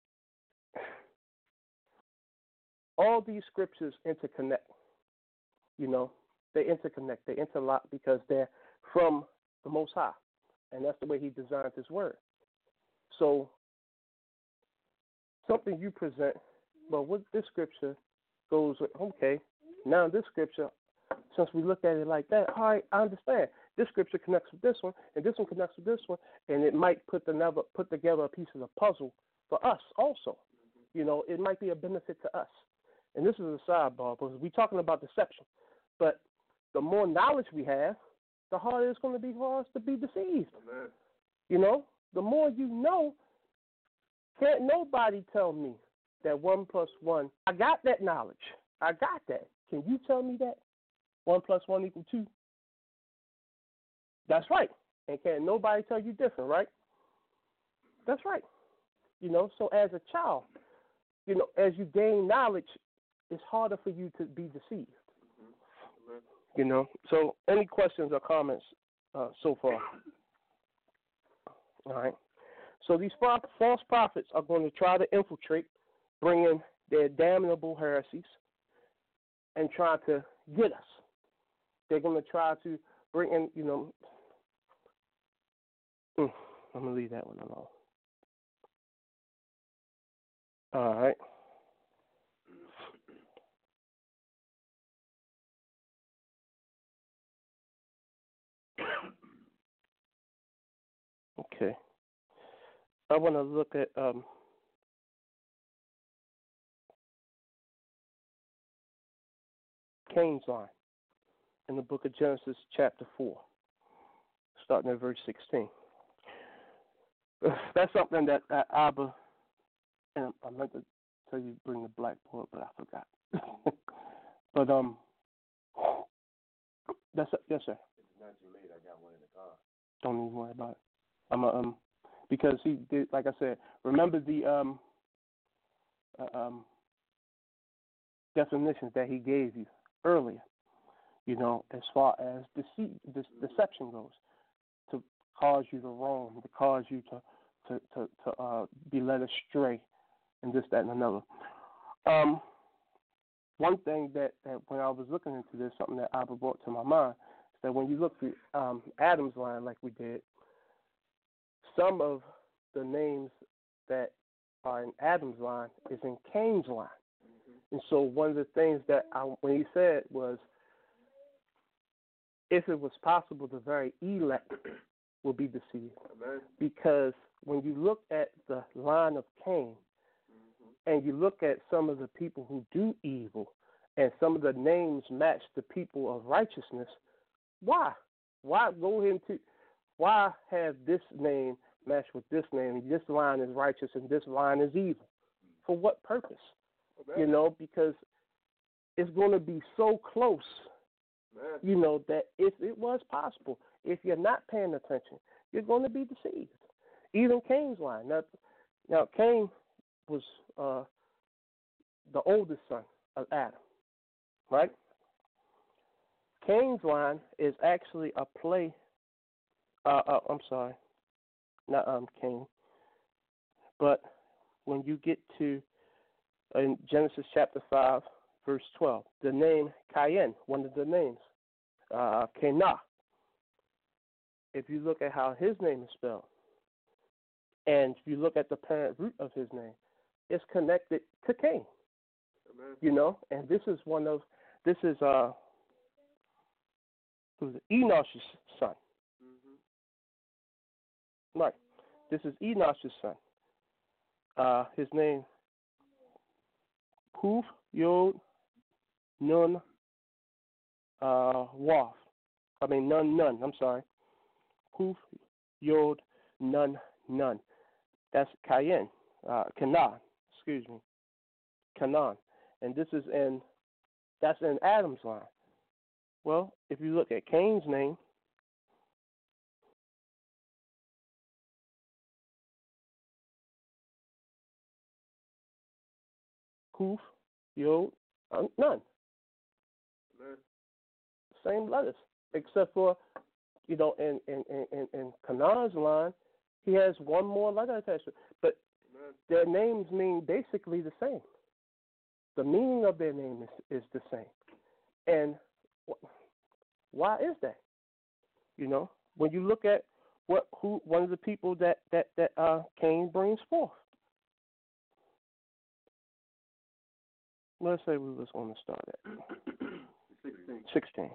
All these scriptures interconnect, you know. They interconnect, they interlock because they're from the Most High, and that's the way he designed his word. So something you present, well, what this scripture goes with, okay, now this scripture, since we look at it like that, all right, I understand. This scripture connects with this one, and this one connects with this one, and it might put another put together a piece of the puzzle for us also. You know, it might be a benefit to us. And this is a sidebar because we're talking about deception. But the more knowledge we have, the harder it's going to be for us to be deceived. Amen. You know, the more you know, can't nobody tell me that one plus one. I got that knowledge. I got that. Can you tell me that one plus one equals two? That's right. And can't nobody tell you different, right? That's right. You know, so as a child, you know, as you gain knowledge, it's harder for you to be deceived. Mm-hmm. You know, so any questions or comments uh, so far? All right. So these false prophets are going to try to infiltrate, bring in their damnable heresies, and try to get us. They're going to try to bring in, you know, mm, I'm going to leave that one alone. All right. Okay. I want to look at um, Cain's line in the book of Genesis, chapter four, starting at verse sixteen. That's something that, that Abba, and I meant to tell you bring the blackboard, but I forgot. but um, that's yes, sir. It's not too late. I got one in the car. Don't even worry about it. I'm a, um. Because he did, like I said, remember the um, uh, um, definitions that he gave you earlier, you know, as far as deceit, this deception goes, to cause you to roam, to cause you to to to, to uh, be led astray, and this, that, and another. Um, one thing that, that when I was looking into this, something that Abba brought to my mind, is that when you look through um, Adam's line, like we did, some of the names that are in Adam's line is in Cain's line. Mm-hmm. And so one of the things that I, when he said was, if it was possible, the very elect will be deceived. Amen. Because when you look at the line of Cain, mm-hmm. and you look at some of the people who do evil, and some of the names match the people of righteousness, why? Why go into... Why have this name match with this name? This line is righteous and this line is evil. For what purpose? Okay. You know, because it's going to be so close, man. You know, that if it was possible, if you're not paying attention, you're going to be deceived. Even Cain's line. Now, now Cain was uh, the oldest son of Adam, right? Cain's line is actually a play. Uh, uh, I'm sorry, not um Cain. But when you get to uh, in Genesis chapter five, verse twelve, the name Cain, one of the names, uh, Kenah. If you look at how his name is spelled, and if you look at the parent root of his name, it's connected to Cain. Amen. You know, and this is one of this is uh who's it? Enosh's son. Right. This is Enosh's son. Uh, his name, Kuf Yod Nun uh, Waf. I mean, Nun, Nun. I'm sorry. Kuf, Yod, Nun, Nun. That's Cain, uh, Canaan. Excuse me, Canaan, and this is in that's in Adam's line. Well, if you look at Cain's name, Kuf, Yod, uh, Nun. Same letters, except for, you know, in in in in Canaan's line, he has one more letter attached to it. But their names mean basically the same. The meaning of their name is, is the same. And wh- why is that? You know, when you look at what who one of the people that that that uh, Cain brings forth. Let's say we was going to start at Sixteen. sixteen.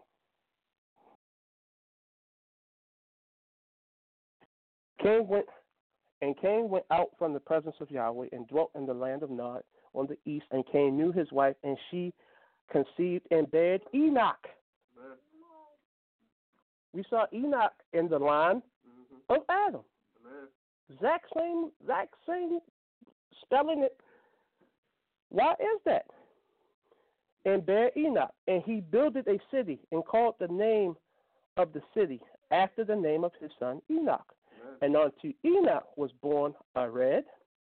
Cain went and Cain went out from the presence of Yahweh and dwelt in the land of Nod on the east. And Cain knew his wife, and she conceived and bare Enoch. Amen. We saw Enoch in the line Mm-hmm. of Adam. Amen. Exact same, exact same spelling it. Why is that? And bare Enoch, and he builded a city and called the name of the city after the name of his son Enoch. Amen. And unto Enoch was born Ared.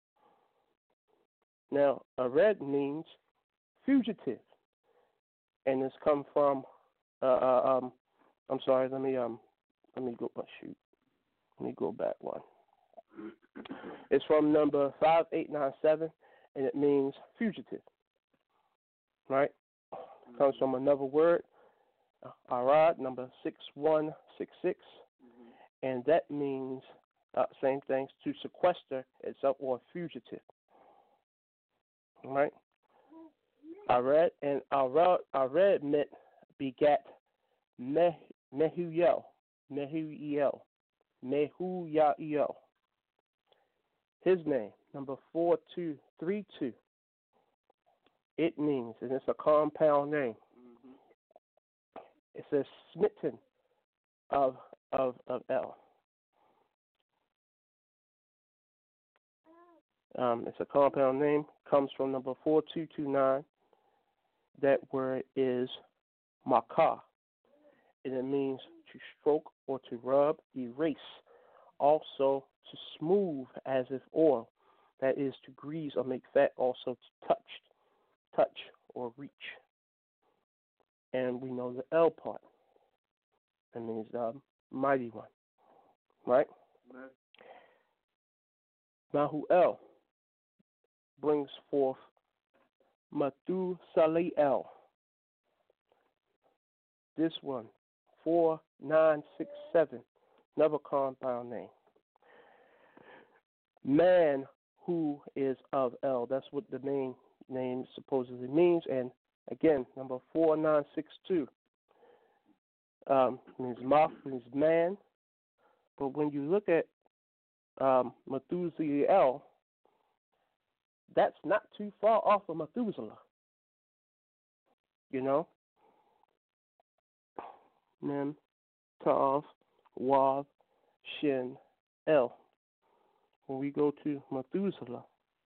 Now, Ared means fugitive, and it's come from. Uh, uh, um, I'm sorry. Let me um, let me go. Oh, shoot. Let me go back one. It's from number five eight nine seven, and it means fugitive. Right? It comes from another word, uh, Arad, number six one six six, and that means uh, same thing, to sequester itself or fugitive. Right? Arad and Arad, Arad meant begat Meh, Mehuel, Mehuel, Mehuyael. His name, number four two three two. It means, and it's a compound name. Mm-hmm. It says smitten of of of El. Um, it's a compound name. Comes from number four two two nine. That word is makah, and it means to stroke or to rub, erase. Also to smooth as if oil. That is to grease or make fat. Also to touch. touch or reach. And we know the L part. That means um, mighty one. Right? Mahuel brings forth Methusalel. This one, four nine six seven, another compound name. Man who is of El. That's what the main name supposedly means. And again, number four nine six two um, means mouth, means man. But when you look at um, Methuselah, that's not too far off of Methuselah. You know? Mem, Tav, Wav, Shin, El. When we go to Methuselah,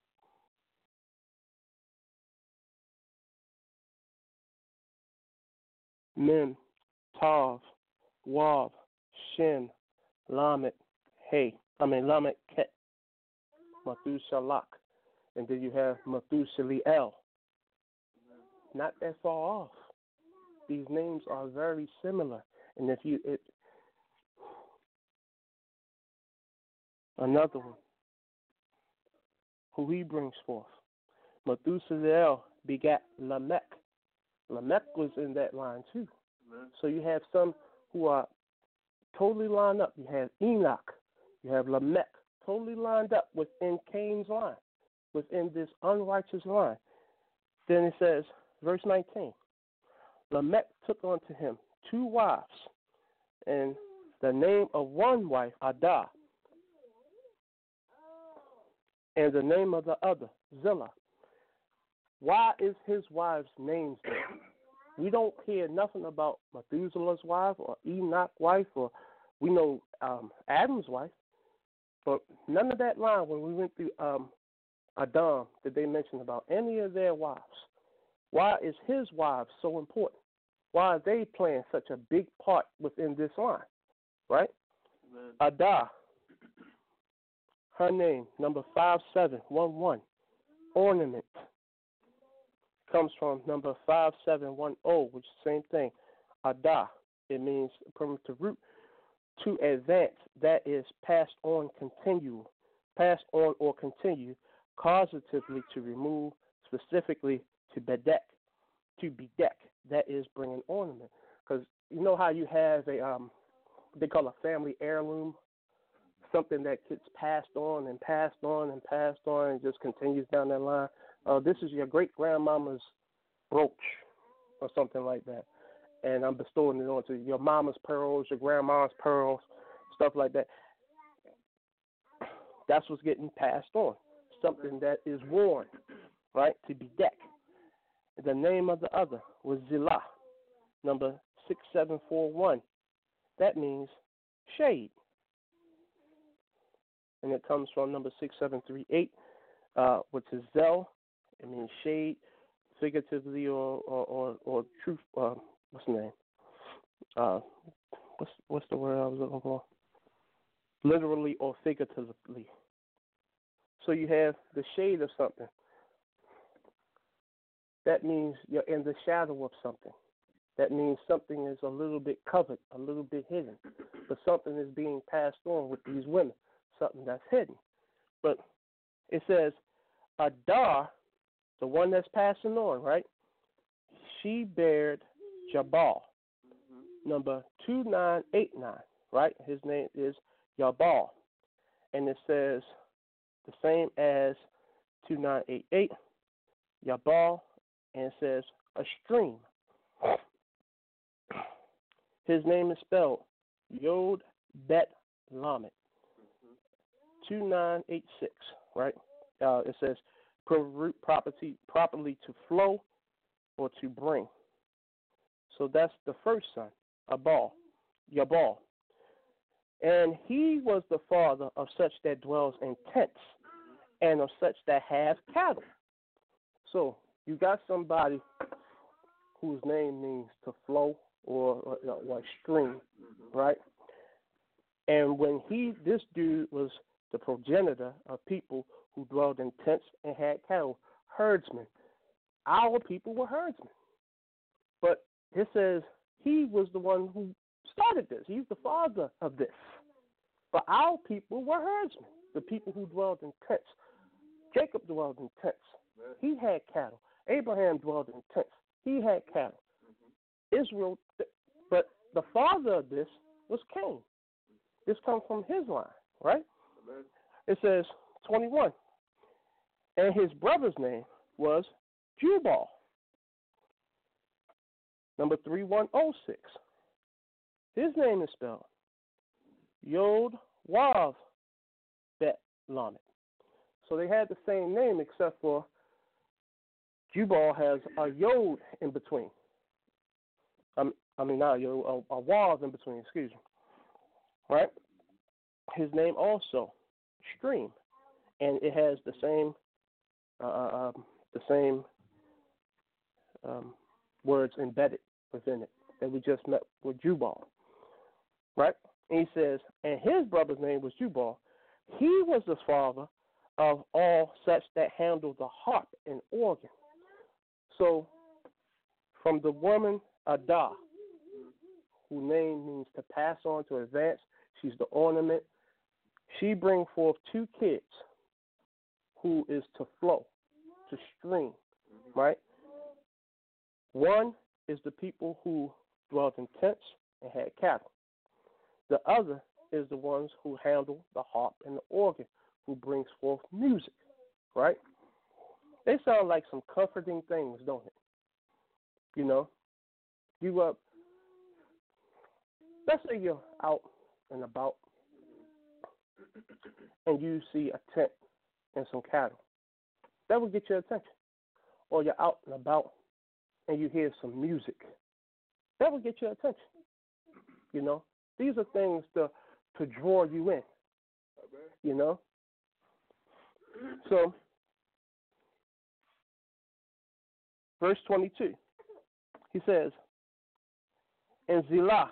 Mem, Tav, Wav, Shin, Lamet, Hey. I mean Lamet Ket, Methuselah, and then you have Methuselah. Not that far off. These names are very similar, and if you it another one, who he brings forth, Methuselah begat Lamech. Lamech was in that line too. Amen. So you have some who are totally lined up. You have Enoch, you have Lamech, totally lined up within Cain's line, within this unrighteous line. Then it says, verse nineteen, Lamech took unto him two wives, and the name of one wife, Adah, and the name of the other, Zillah. Why is his wives' names there? We don't hear nothing about Methuselah's wife or Enoch's wife, or we know um, Adam's wife, but none of that line when we went through um, Adam did they mention about any of their wives. Why is his wife so important? Why are they playing such a big part within this line, right? Amen. Ada, her name, number five seven one one, ornament, comes from number five seven one zero, which is the same thing. Ada, it means primitive root, to advance, that is passed on, continue, passed on or continue, causatively to remove, specifically to bedeck, to bedeck, that is bring an ornament. Because you know how you have a, um, they call a family heirloom, something that gets passed on and passed on and passed on and just continues down that line. Uh, this is your great-grandmama's brooch or something like that. And I'm bestowing it onto your mama's pearls, your grandma's pearls, stuff like that. That's what's getting passed on, something that is worn, right, to bedeck. The name of the other was Zillah, number six seven four one. That means shade. And it comes from number six seven three eight, uh, which is Zel. It means shade, figuratively or or, or, or truth. Uh, what's the name? Uh, what's what's the word I was looking for? Literally or figuratively. So you have the shade of something. That means you're in the shadow of something. That means something is a little bit covered, a little bit hidden. But something is being passed on with these women, something that's hidden. But it says, Adar, the one that's passing on, right? She bared Jabal, number two nine eight nine, right? His name is Jabal. And it says the same as two nine eight eight, Jabal, and it says a stream. His name is spelled Yod Bet Lamed, two nine eight six, right? Uh, it says root property properly to flow or to bring. So that's the first son, Abal, Yabal. And he was the father of such that dwells in tents and of such that have cattle. So you got somebody whose name means to flow or, or, or stream, right? And when he, this dude was the progenitor of people who dwelled in tents and had cattle, herdsmen. Our people were herdsmen. But it says he was the one who started this. He's the father of this. But our people were herdsmen, the people who dwelled in tents. Jacob dwelled in tents. He had cattle. Abraham dwelled in tents. He had cattle. Israel, but the father of this was Cain. This comes from his line, right? It says twenty-one. And his brother's name was Jubal, number three one zero six. His name is spelled Yod Wav Bet Lamed. So they had the same name except for Jubal has a Yod in between. Um, I mean, not a Yod, a, a Wav in between, excuse me. Right? His name also, Stream. And it has the same uh, um, the same um, words embedded within it that we just met with Jubal. Right? And he says, and his brother's name was Jubal. He was the father of all such that handle the harp and organ. So, from the woman Ada, whose name means to pass on, to advance, she's the ornament. She brings forth two kids who is to flow, to stream, right? One is the people who dwelt in tents and had cattle. The other is the ones who handle the harp and the organ, who brings forth music, right? They sound like some comforting things, don't it? You know, you up, let's say you're out and about and you see a tent and some cattle. That would get your attention. Or you're out and about and you hear some music, that will get your attention. You know, these are things to to draw you in. You know, so verse twenty-two, he says, and Zillah,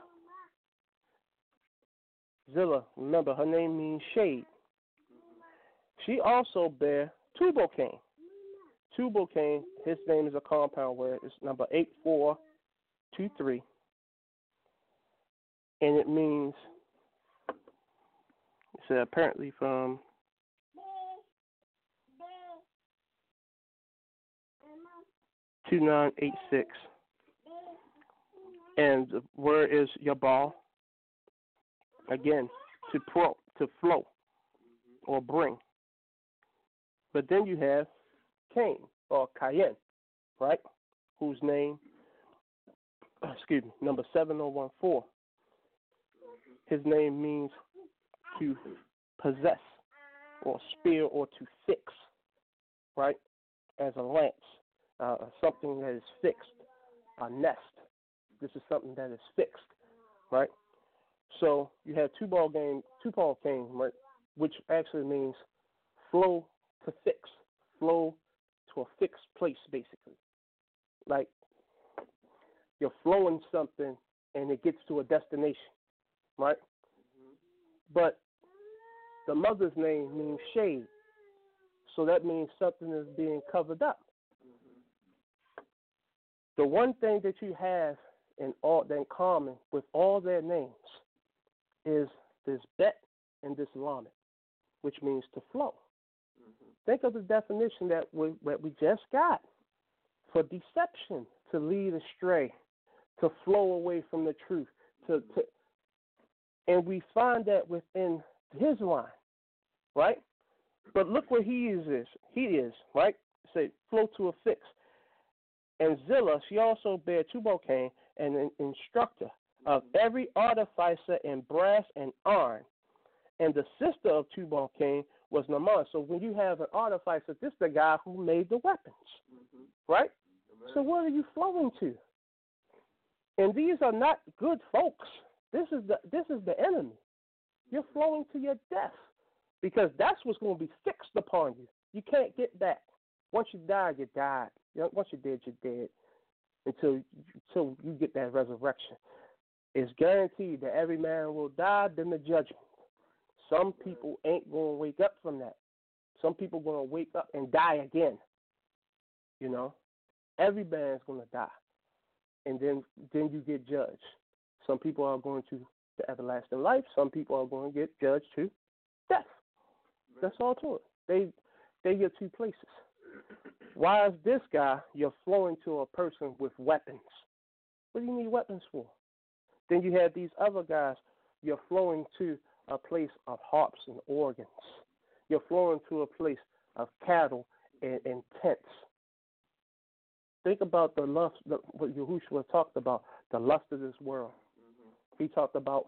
Zillah, remember her name means shade. She also bare Tubal-Cain. Tubal-Cain, his name is a compound word. It's number eight four two three, and it means, it's uh, apparently from two nine eight six, and the word is Yabal. Again, to pro, to flow, or bring. But then you have Cain, or Cayenne, right? Whose name, excuse me, number seven oh one four. His name means to possess, or spear, or to fix, right? As a lance, uh, something that is fixed, a nest. This is something that is fixed, right? So you have Tubal game, Tubal Cain, right, which actually means flow to fix, flow to a fixed place, basically. Like you're flowing something and it gets to a destination, right? Mm-hmm. But the mother's name means shade, so that means something is being covered up. Mm-hmm. The one thing that you have in all in common with all their names is this bet and this lamed, which means to flow. Mm-hmm. Think of the definition that we, that we just got for deception, to lead astray, to flow away from the truth. To, to, and we find that within his line, right? But look where he is. He is, right? Say, flow to a fix. And Zillah, she also bare Tubal-Cain, an instructor of every artificer in brass and iron. And the sister of Tubal-Cain was Naaman. So when you have an artificer, this is the guy who made the weapons, mm-hmm. right? Amen. So what are you flowing to? And these are not good folks. This is the this is the enemy. You're flowing to your death, because that's what's going to be fixed upon you. You can't get back. Once you die, you died. Once you're dead, you're dead. Until until you get that resurrection. It's guaranteed that every man will die, then the judgment. Some people ain't going to wake up from that. Some people are going to wake up and die again. You know, every man's going to die, and then then you get judged. Some people are going to the everlasting life. Some people are going to get judged to death. That's all to it. They they get two places. Why is this guy, you're flowing to a person with weapons? What do you need weapons for? Then you have these other guys, you're flowing to a place of harps and organs. You're flowing to a place of cattle and, and tents. Think about the lust, the, what Yahushua talked about, the lust of this world. Mm-hmm. He talked about,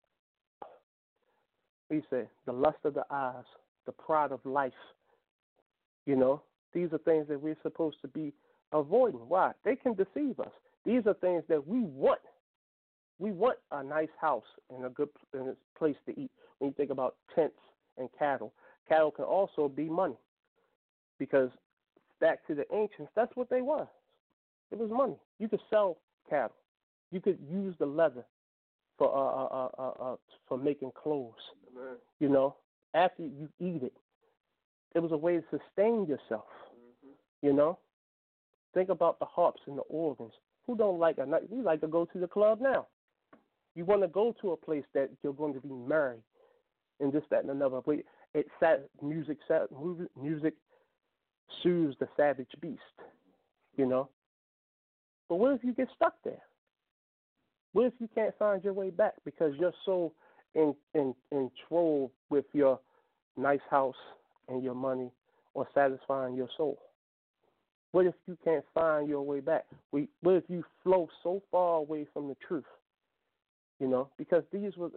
he said, the lust of the eyes, the pride of life. You know, these are things that we're supposed to be avoiding. Why? They can deceive us. These are things that we want. We want a nice house and a good and a place to eat. When you think about tents and cattle, cattle can also be money, because back to the ancients, that's what they was. It was money. You could sell cattle. You could use the leather for uh, uh, uh, uh, for making clothes. Amen. You know, after you eat it, it was a way to sustain yourself. Mm-hmm. You know, think about the harps and the organs. Who don't like a night? We like to go to the club now. You want to go to a place that you're going to be married, and this, that, and another. But it sat music, sat, music soothes the savage beast. You know. But what if you get stuck there? What if you can't find your way back because you're so in, in, enthralled with your nice house and your money, or satisfying your soul? What if you can't find your way back? What if you flow so far away from the truth? You know, because these were,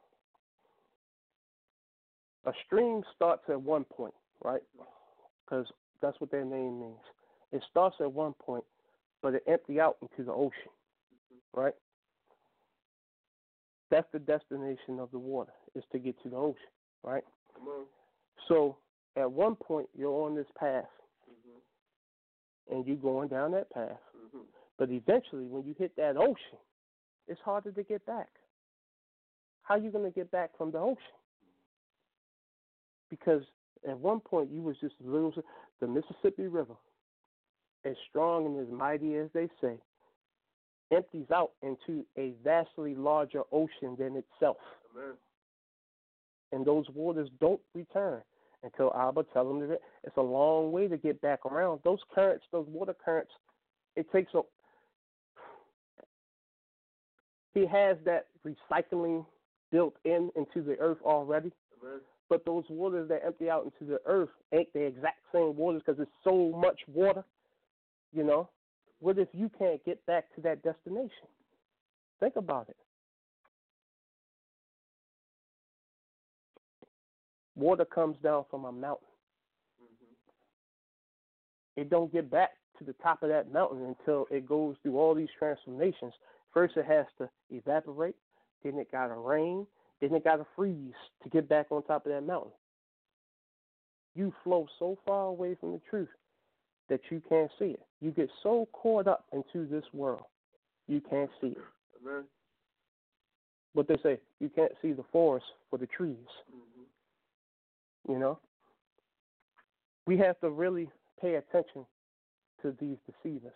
a stream starts at one point, right? Because that's what their name means. It starts at one point, but it empty out into the ocean, right? That's the destination of the water, is to get to the ocean, right? Come on. So at one point, you're on this path, Mm-hmm. and you're going down that path. Mm-hmm. But eventually, when you hit that ocean, it's harder to get back. How are you going to get back from the ocean? Because at one point, you was just a little, the Mississippi River, as strong and as mighty as they say, empties out into a vastly larger ocean than itself. Amen. And those waters don't return until Abba tells them that it's a long way to get back around. Those currents, those water currents, it takes a, he has that recycling built in into the earth already. Amen. But those waters that empty out into the earth ain't the exact same waters because there's so much water, you know. What if you can't get back to that destination? Think about it. Water comes down from a mountain. Mm-hmm. It don't get back to the top of that mountain until it goes through all these transformations. First, it has to evaporate. Then it got to rain. Then it got to freeze to get back on top of that mountain. You flow so far away from the truth that you can't see it. You get so caught up into this world, you can't see it. Amen. But they say you can't see the forest for the trees. Mm-hmm. You know? We have to really pay attention to these deceivers.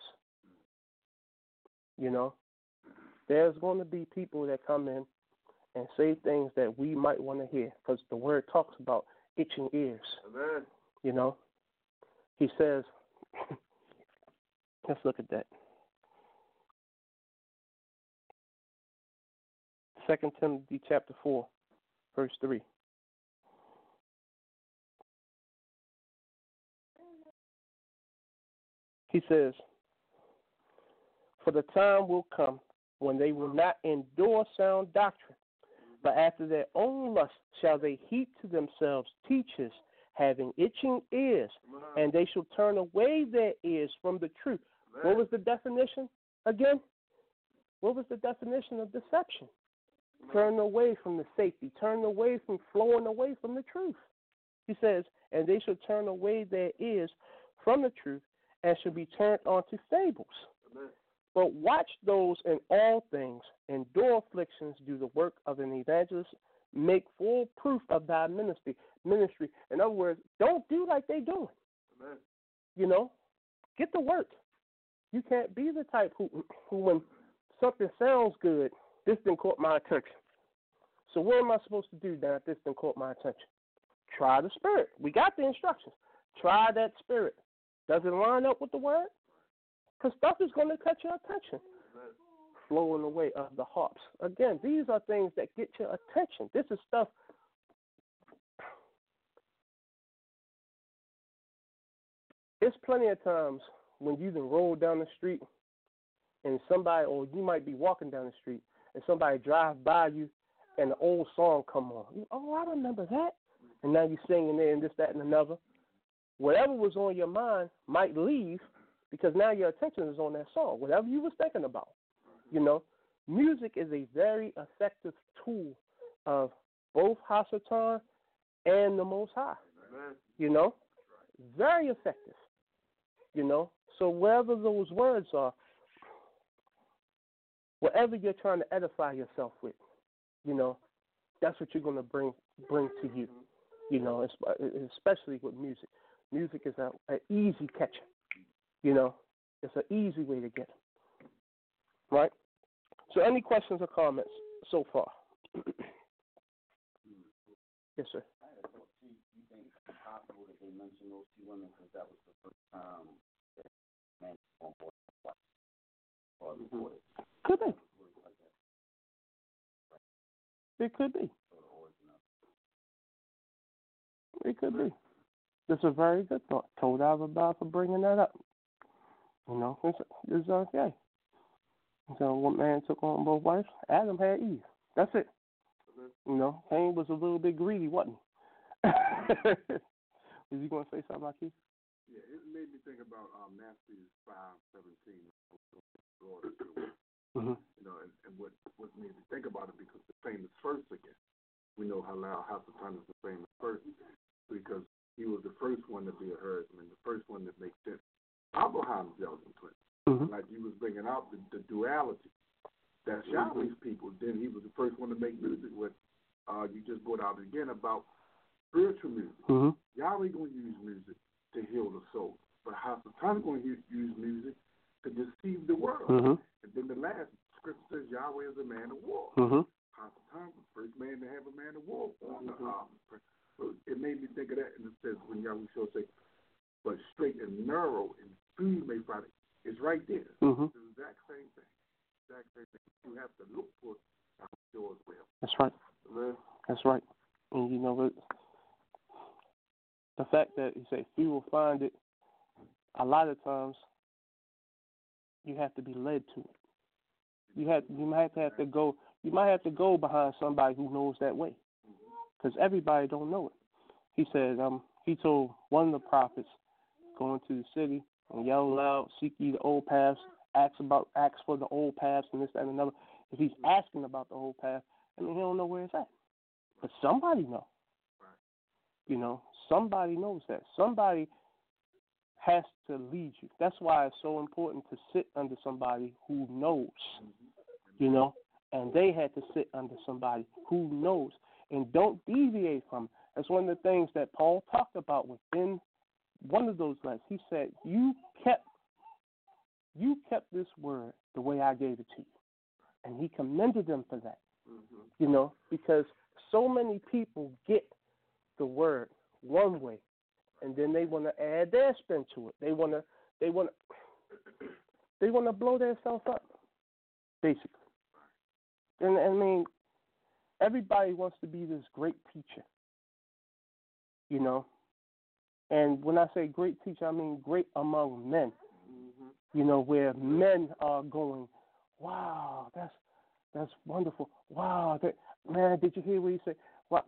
You know? There's going to be people that come in and say things that we might want to hear because the word talks about itching ears. Amen. You know? He says, let's look at that. Second Timothy chapter four, verse three. He says, for the time will come when they will not endure sound doctrine, but after their own lust shall they heap to themselves teachers having itching ears, and they shall turn away their ears from the truth. Amen. What was the definition again? What was the definition of deception? Amen. Turn away from the safety, turn away from flowing away from the truth. He says, and they shall turn away their ears from the truth and shall be turned onto fables. Amen. But watch those in all things, endure afflictions, do the work of an evangelist, make full proof of thy ministry. Ministry. In other words, don't do like they doing. Amen. You know, get to work. You can't be the type who, who when something sounds good, this didn't caught my attention. So what am I supposed to do now if this didn't caught my attention? Try the spirit. We got the instructions. Try that spirit. Does it line up with the word? Because stuff is going to catch your attention. Amen. Flowing away of the harps. Again, these are things that get your attention. This is stuff. There's plenty of times when you can roll down the street and somebody, or you might be walking down the street and somebody drive by you and the old song come on. You, oh, I remember that. And now you're singing there and this, that, and another. Whatever was on your mind might leave because now your attention is on that song, whatever you was thinking about. You know, music is a very effective tool of both Hasatan and the Most High. Amen. You know, very effective. You know, so wherever those words are, whatever you're trying to edify yourself with, you know, that's what you're going to bring bring to you. You know, especially with music. Music is an easy catcher. You know, it's an easy way to get them. Right? So any questions or comments so far? Yes, sir. Do you think it's possible that they mention those two women because that was the first time that men on board or reported? Could be. It could be. It could be. That's a very good thought. Told Alabama for bringing that up. You know, it's, it's okay. So one man took on both wives. Adam had Eve. That's it. You know, Cain was a little bit greedy, wasn't he? Was you going to say something, Keith? Yeah, it made me think about um, Matthew five seventeen. Mm-hmm. You know, and, and what, what made me think about it because the famous first again. We know how loud Hasatan is the famous first because he was the first one to be a herdsman, the first one that makes sense. Abraham's Zelda twin, mm-hmm. like he was bringing out the, the duality. That's Yahweh's people. Then he was the first one to make music with. Uh, you just brought out again about spiritual music. Mm-hmm. Yahweh going to use music to heal the soul, but Hasatan going to use music to deceive the world. Mm-hmm. And then the last scripture says Yahweh is a man of war. Mm-hmm. Hasatan was the first man to have a man of war on the um, so it made me think of that in the sense when Yahweh shall say, but straight and narrow and few may find it. It's right there. Mm-hmm. It's the exact same thing. Exact same thing. You have to look for Yahweh as well. That's right. Amen. That's right. And you know what? The fact that he said few will find it, a lot of times you have to be led to it. You have you might have to go you might have to go behind somebody who knows that way, because everybody don't know it. He said um he told one of the prophets, go into the city and yell loud, seek ye the old paths, ask about ask for the old paths and this that, and another. If he's asking about the old path, I mean he don't know where it's at, but somebody know. You know, somebody knows that. Somebody has to lead you. That's why it's so important to sit under somebody who knows, you know, and they had to sit under somebody who knows and don't deviate from it. That's one of the things that Paul talked about within one of those letters. He said, you kept, you kept this word the way I gave it to you. And he commended them for that, mm-hmm. you know, because so many people get the word one way, and then they want to add their spin to it. They want to, they want to, they want to blow themselves up, basically. And I mean, everybody wants to be this great teacher, you know. And when I say great teacher, I mean great among men. Mm-hmm. You know, where men are going, wow, that's that's wonderful. Wow, that, man, did you hear what he said? Wow.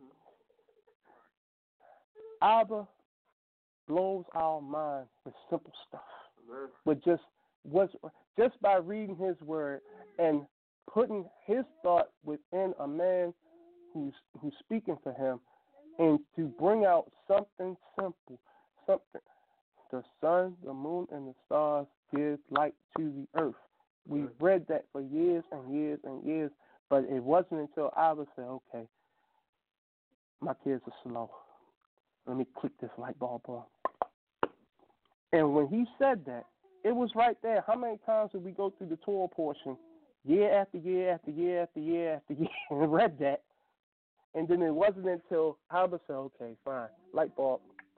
Abba blows our mind with simple stuff. Amen. With just what's just by reading his word and putting his thought within a man who's who's speaking for him, and to bring out something simple, something. The sun, the moon, and the stars give light to the earth. We've read that for years and years and years, but it wasn't until Abba said, okay, my kids are slow. Let me click this light bulb on. And when he said that, it was right there. How many times did we go through the Torah portion, year after year after year after year after year, and read that? And then it wasn't until Abba said, okay, fine, light bulb.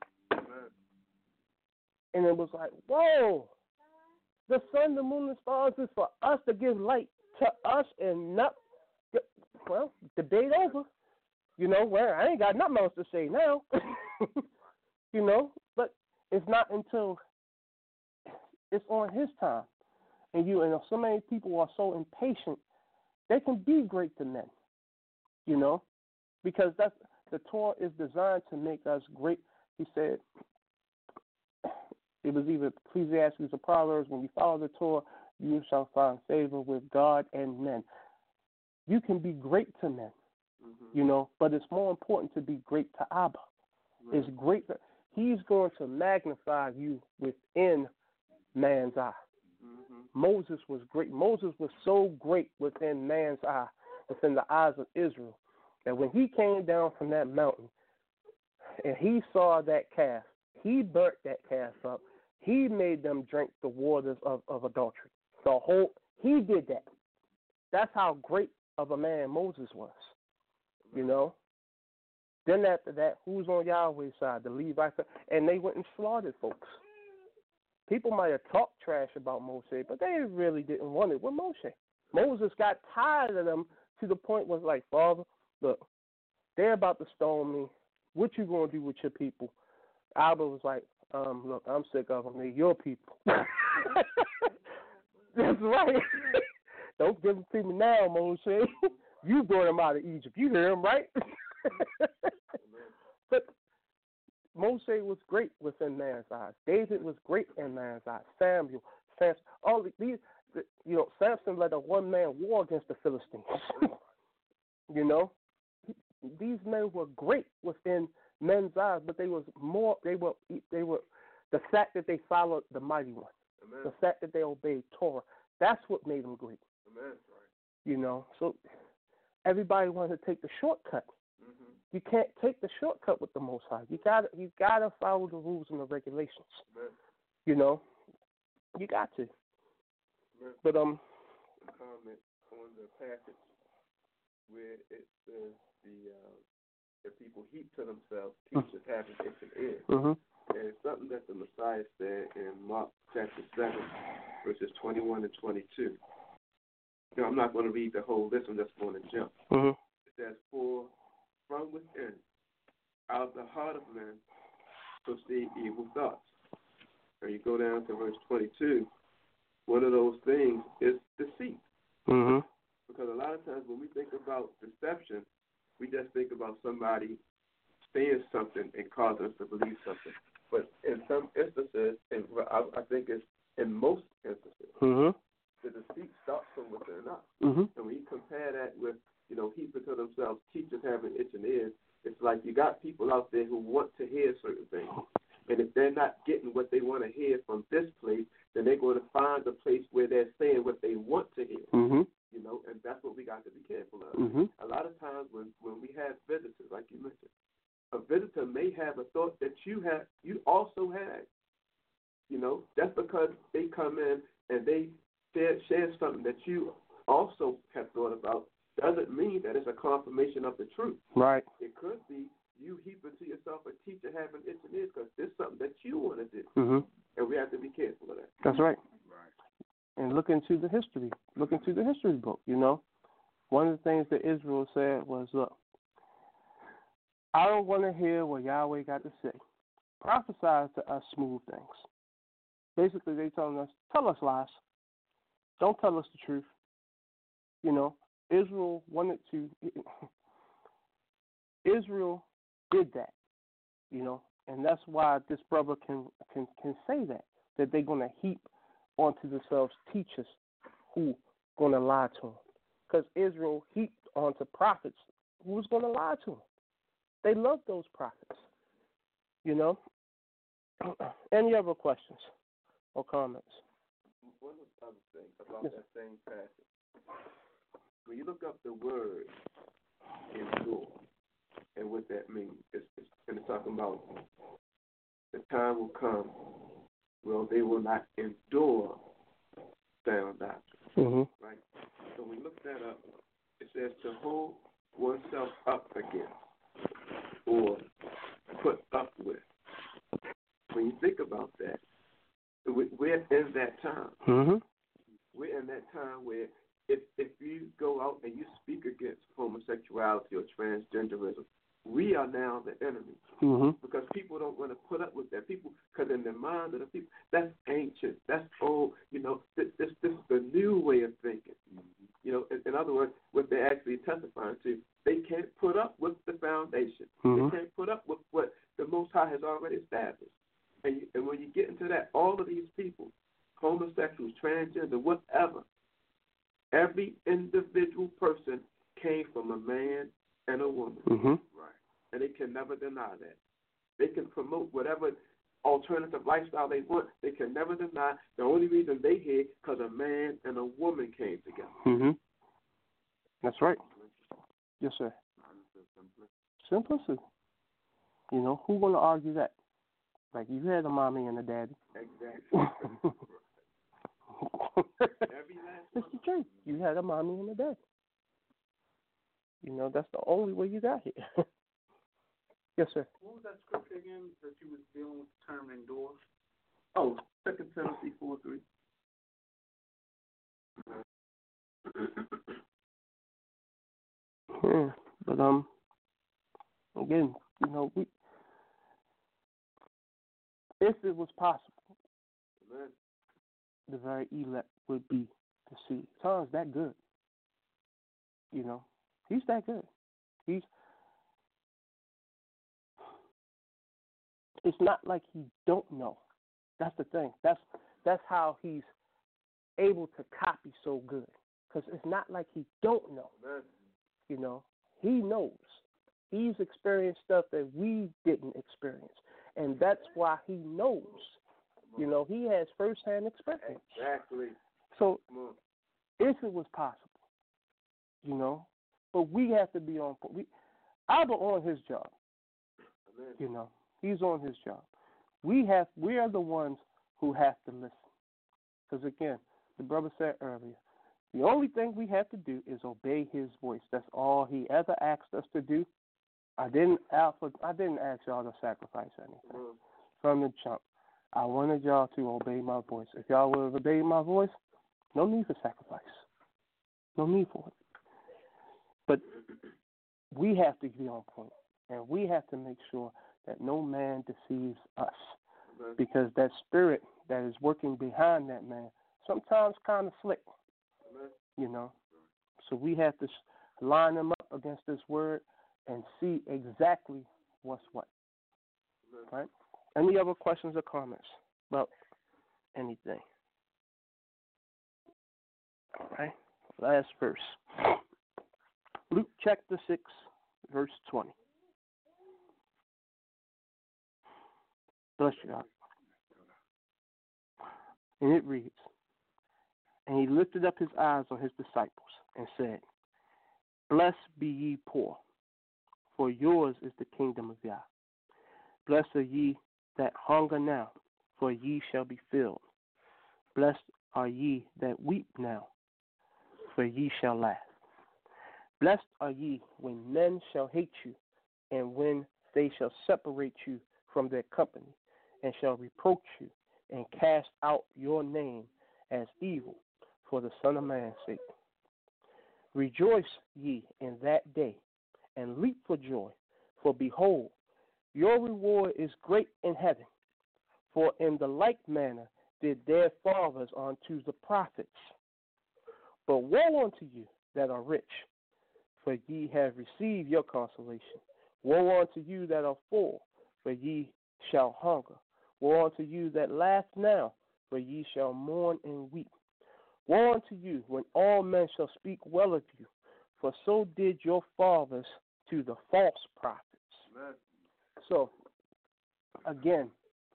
And it was like, whoa, the sun, the moon, the stars is for us to give light to us and not, well, debate over. You know, well, I ain't got nothing else to say now. You know, but it's not until it's on his time. And you and so many people are so impatient, they can be great to men, you know, because that's the Torah is designed to make us great. He said, it was either Ecclesiastes or Proverbs, when you follow the Torah, you shall find favor with God and men. You can be great to men. Mm-hmm. You know, but it's more important to be great to Abba. Right. It's great that he's going to magnify you within man's eye. Mm-hmm. Moses was great. Moses was so great within man's eye, within the eyes of Israel, that when he came down from that mountain and he saw that calf, he burnt that calf up. He made them drink the waters of, of adultery. The whole, he did that. That's how great of a man Moses was. You know, then after that, who's on Yahweh's side? The Levites, and they went and slaughtered folks. People might have talked trash about Moshe, but they really didn't want it with Moshe. Moses got tired of them to the point was like, Father, look, they're about to stone me. What you gonna do with your people? Abba was like, um, look, I'm sick of them. They're your people. That's right. Don't give them to me now, Moshe. You brought him out of Egypt. You hear him, right? But Moses was great within man's eyes. David was great in man's eyes. Samuel, Samson, all these, you know, Samson led a one-man war against the Philistines. You know, these men were great within men's eyes, but they was more. They were. They were. The fact that they followed the mighty one, Amen. The fact that they obeyed Torah, that's what made them great. Amen. Right. You know, so everybody wanted to take the shortcut. Mm-hmm. You can't take the shortcut with the Most High. You got to you got to follow the rules and the regulations. Amen. You know, you got to. Amen. But um, a comment on the passage where it says the uh, the people heap to themselves teachers mm-hmm. having itching ears. Mm-hmm. And it's something that the Messiah said in Mark chapter seven, verses twenty-one and twenty-two. Now, I'm not going to read the whole list. I'm just going to jump. Mm-hmm. It says, "For from within, out of the heart of man, proceed evil thoughts." And you go down to verse twenty-two. One of those things is deceit. Mm-hmm. Because a lot of times when we think about deception, we just think about somebody saying something and causing us to believe something. But in some instances, and I, I think it's in most instances, mm-hmm. the deceit starts from within us. Mm-hmm. And when you compare that with, you know, heaping to themselves, teachers having itching ears, it's like you got people out there who want to hear certain things. And if they're not getting what they want to hear from this place, then they're going to find a place where they're saying what they want to hear. Mm-hmm. You know, and that's what we got to be careful of. Mm-hmm. A lot of times when, when we have visitors, like you mentioned, a visitor may have a thought that you have, you also had. You know, just because they come in and they share, share something that you also have thought about doesn't mean that it's a confirmation of the truth. Right. It could be you heaping to yourself a teacher having itching ears because it's something that you want to do. Mm-hmm. And we have to be careful of that. That's right. Right. And look into the history. Look into the history book, you know. One of the things that Israel said was, look, I don't want to hear what Yahweh got to say. Prophesy to us smooth things. Basically, they telling us, tell us lies. Don't tell us the truth. You know, Israel wanted to, Israel did that, you know, and that's why this brother can can, can say that, that they're going to heap onto themselves teachers who going to lie to them. Because Israel heaped onto prophets who was going to lie to them. They loved those prophets, you know. Any other questions or comments? One other thing about yes. that same passage. When you look up the word endure and what that means, it's, it's, and it's talking about the time will come where they will not endure sound doctrine. Mm-hmm. Right? So when you look that up, it says to hold oneself up against or put up with. When you think about that, we're in that time. Mm-hmm. We're in that time where if if you go out and you speak against homosexuality or transgenderism, we are now the enemy. Mm-hmm. Because people don't want to put up with that. People, because in the mind of the people, that's ancient, that's old. You know, this this, this is the new way of thinking. Mm-hmm. You know, in, in other words, what they're actually testifying to, they can't put up with the foundation. Mm-hmm. They can't put up with what the Most High has already established. And, you, and when you get into that, all of these people, homosexuals, transgender, whatever, every individual person came from a man and a woman. Mm-hmm. Right. And they can never deny that. They can promote whatever alternative lifestyle they want. They can never deny the only reason they here because a man and a woman came together. Mm-hmm. That's right. Yes, sir. Simplicity. You know, who's going to argue that? Like, you had a mommy and a daddy. Exactly. It's the truth. You had a mommy and a daddy. You know, that's the only way you got here. Yes, sir. What was that scripture again that you was dealing with the term endure? Oh, Second Timothy four three. Yeah, but um, again, you know, we if it was possible, Amen. The very elect would be deceived. Tom's that good. You know, he's that good. He's it's not like he don't know. That's the thing. That's that's how he's able to copy so good. Because it's not like he don't know. You know, he knows. He's experienced stuff that we didn't experience. And that's why he knows. You know, he has firsthand experience. Exactly. So if it was possible, you know, but we have to be on point. We, Abba on his job. You know, he's on his job. We have, we are the ones who have to listen. Because again, the brother said earlier, the only thing we have to do is obey his voice. That's all he ever asked us to do. I didn't Alpha, I didn't ask y'all to sacrifice anything from the jump. I wanted y'all to obey my voice. If y'all would have obeyed my voice, no need for sacrifice. No need for it. But we have to be on point, and we have to make sure that no man deceives us, because that spirit that is working behind that man sometimes kind of slick, you know. So we have to line them up against this word and see exactly what's what. Right? Any other questions or comments about anything? All right. Last verse. Luke chapter six, verse twenty. Bless you, God. And it reads, and he lifted up his eyes on his disciples and said, Blessed be ye poor, for yours is the kingdom of Yah. Blessed are ye that hunger now, for ye shall be filled. Blessed are ye that weep now, for ye shall laugh. Blessed are ye when men shall hate you, and when they shall separate you from their company, and shall reproach you, and cast out your name as evil for the Son of Man's sake. Rejoice ye in that day, and leap for joy, for behold, your reward is great in heaven. For in the like manner did their fathers unto the prophets. But woe unto you that are rich, for ye have received your consolation. Woe unto you that are full, for ye shall hunger. Woe unto you that laugh now, for ye shall mourn and weep. Woe unto you when all men shall speak well of you, for so did your fathers to the false prophets. Amen. So, again,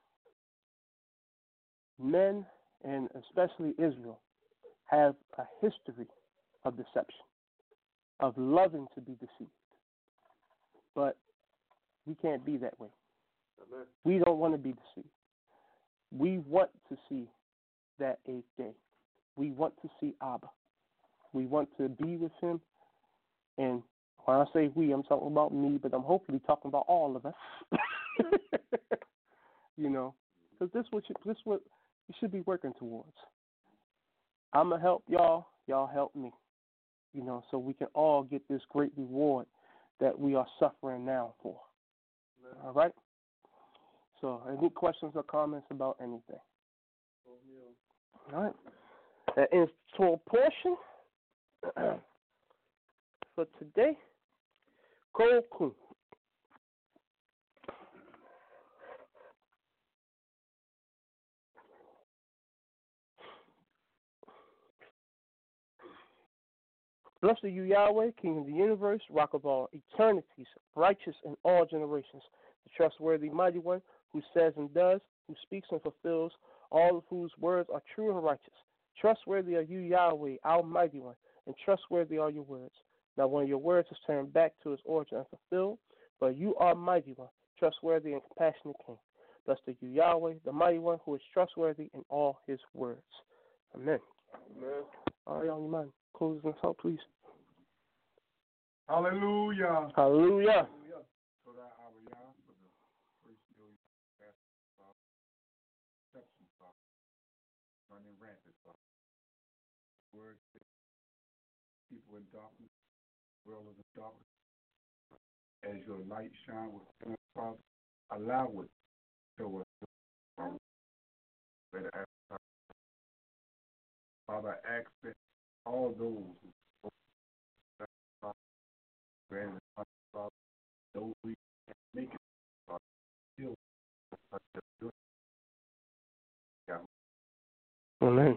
men, and especially Israel, have a history of deception, of loving to be deceived. But we can't be that way. Amen. We don't want to be deceived. We want to see that eighth day. We want to see Abba. We want to be with him. And when I say we, I'm talking about me, but I'm hopefully talking about all of us. You know, because this what this what you should be working towards. I'm gonna help y'all. Y'all help me. You know, so we can all get this great reward that we are suffering now for. Amen. All right. So, any questions or comments about anything? All right. That ends our portion for today. Koku. Blessed are you, Yahweh, King of the universe, rock of all eternities, righteous in all generations, the trustworthy mighty one, who says and does, who speaks and fulfills, all of whose words are true and righteous. Trustworthy are you, Yahweh, our mighty one, and trustworthy are your words. Now when your words is turned back to its origin and fulfilled, but you are mighty one, trustworthy and compassionate King. Blessed are you, Yahweh, the mighty one, who is trustworthy in all his words. Amen. Amen. All right, y'all, you mind closing us out, please? Hallelujah. Hallelujah. So that our Yah for the first million exception, running rampant, word people in darkness, world of darkness. As your light shine within us, Father, allow it to show us. Better ask, Father, I ask that all those who Father, those we can't make it, Father, still Amen.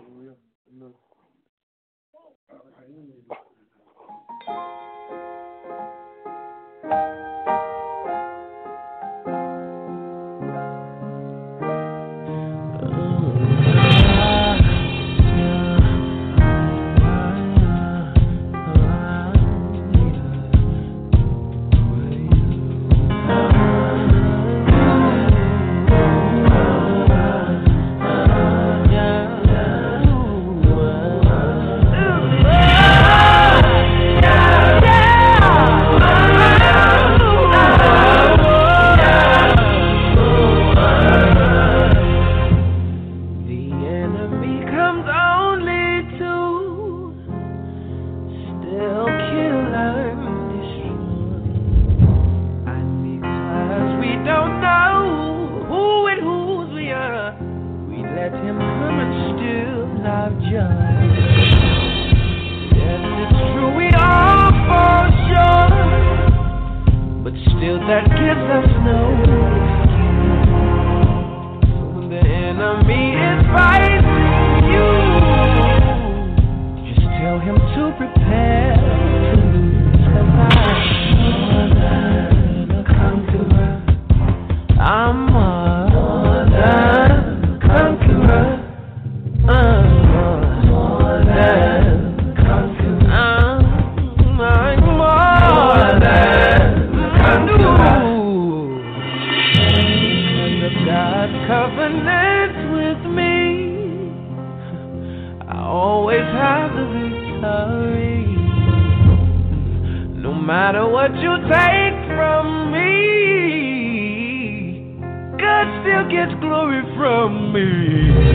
Still gets glory from me.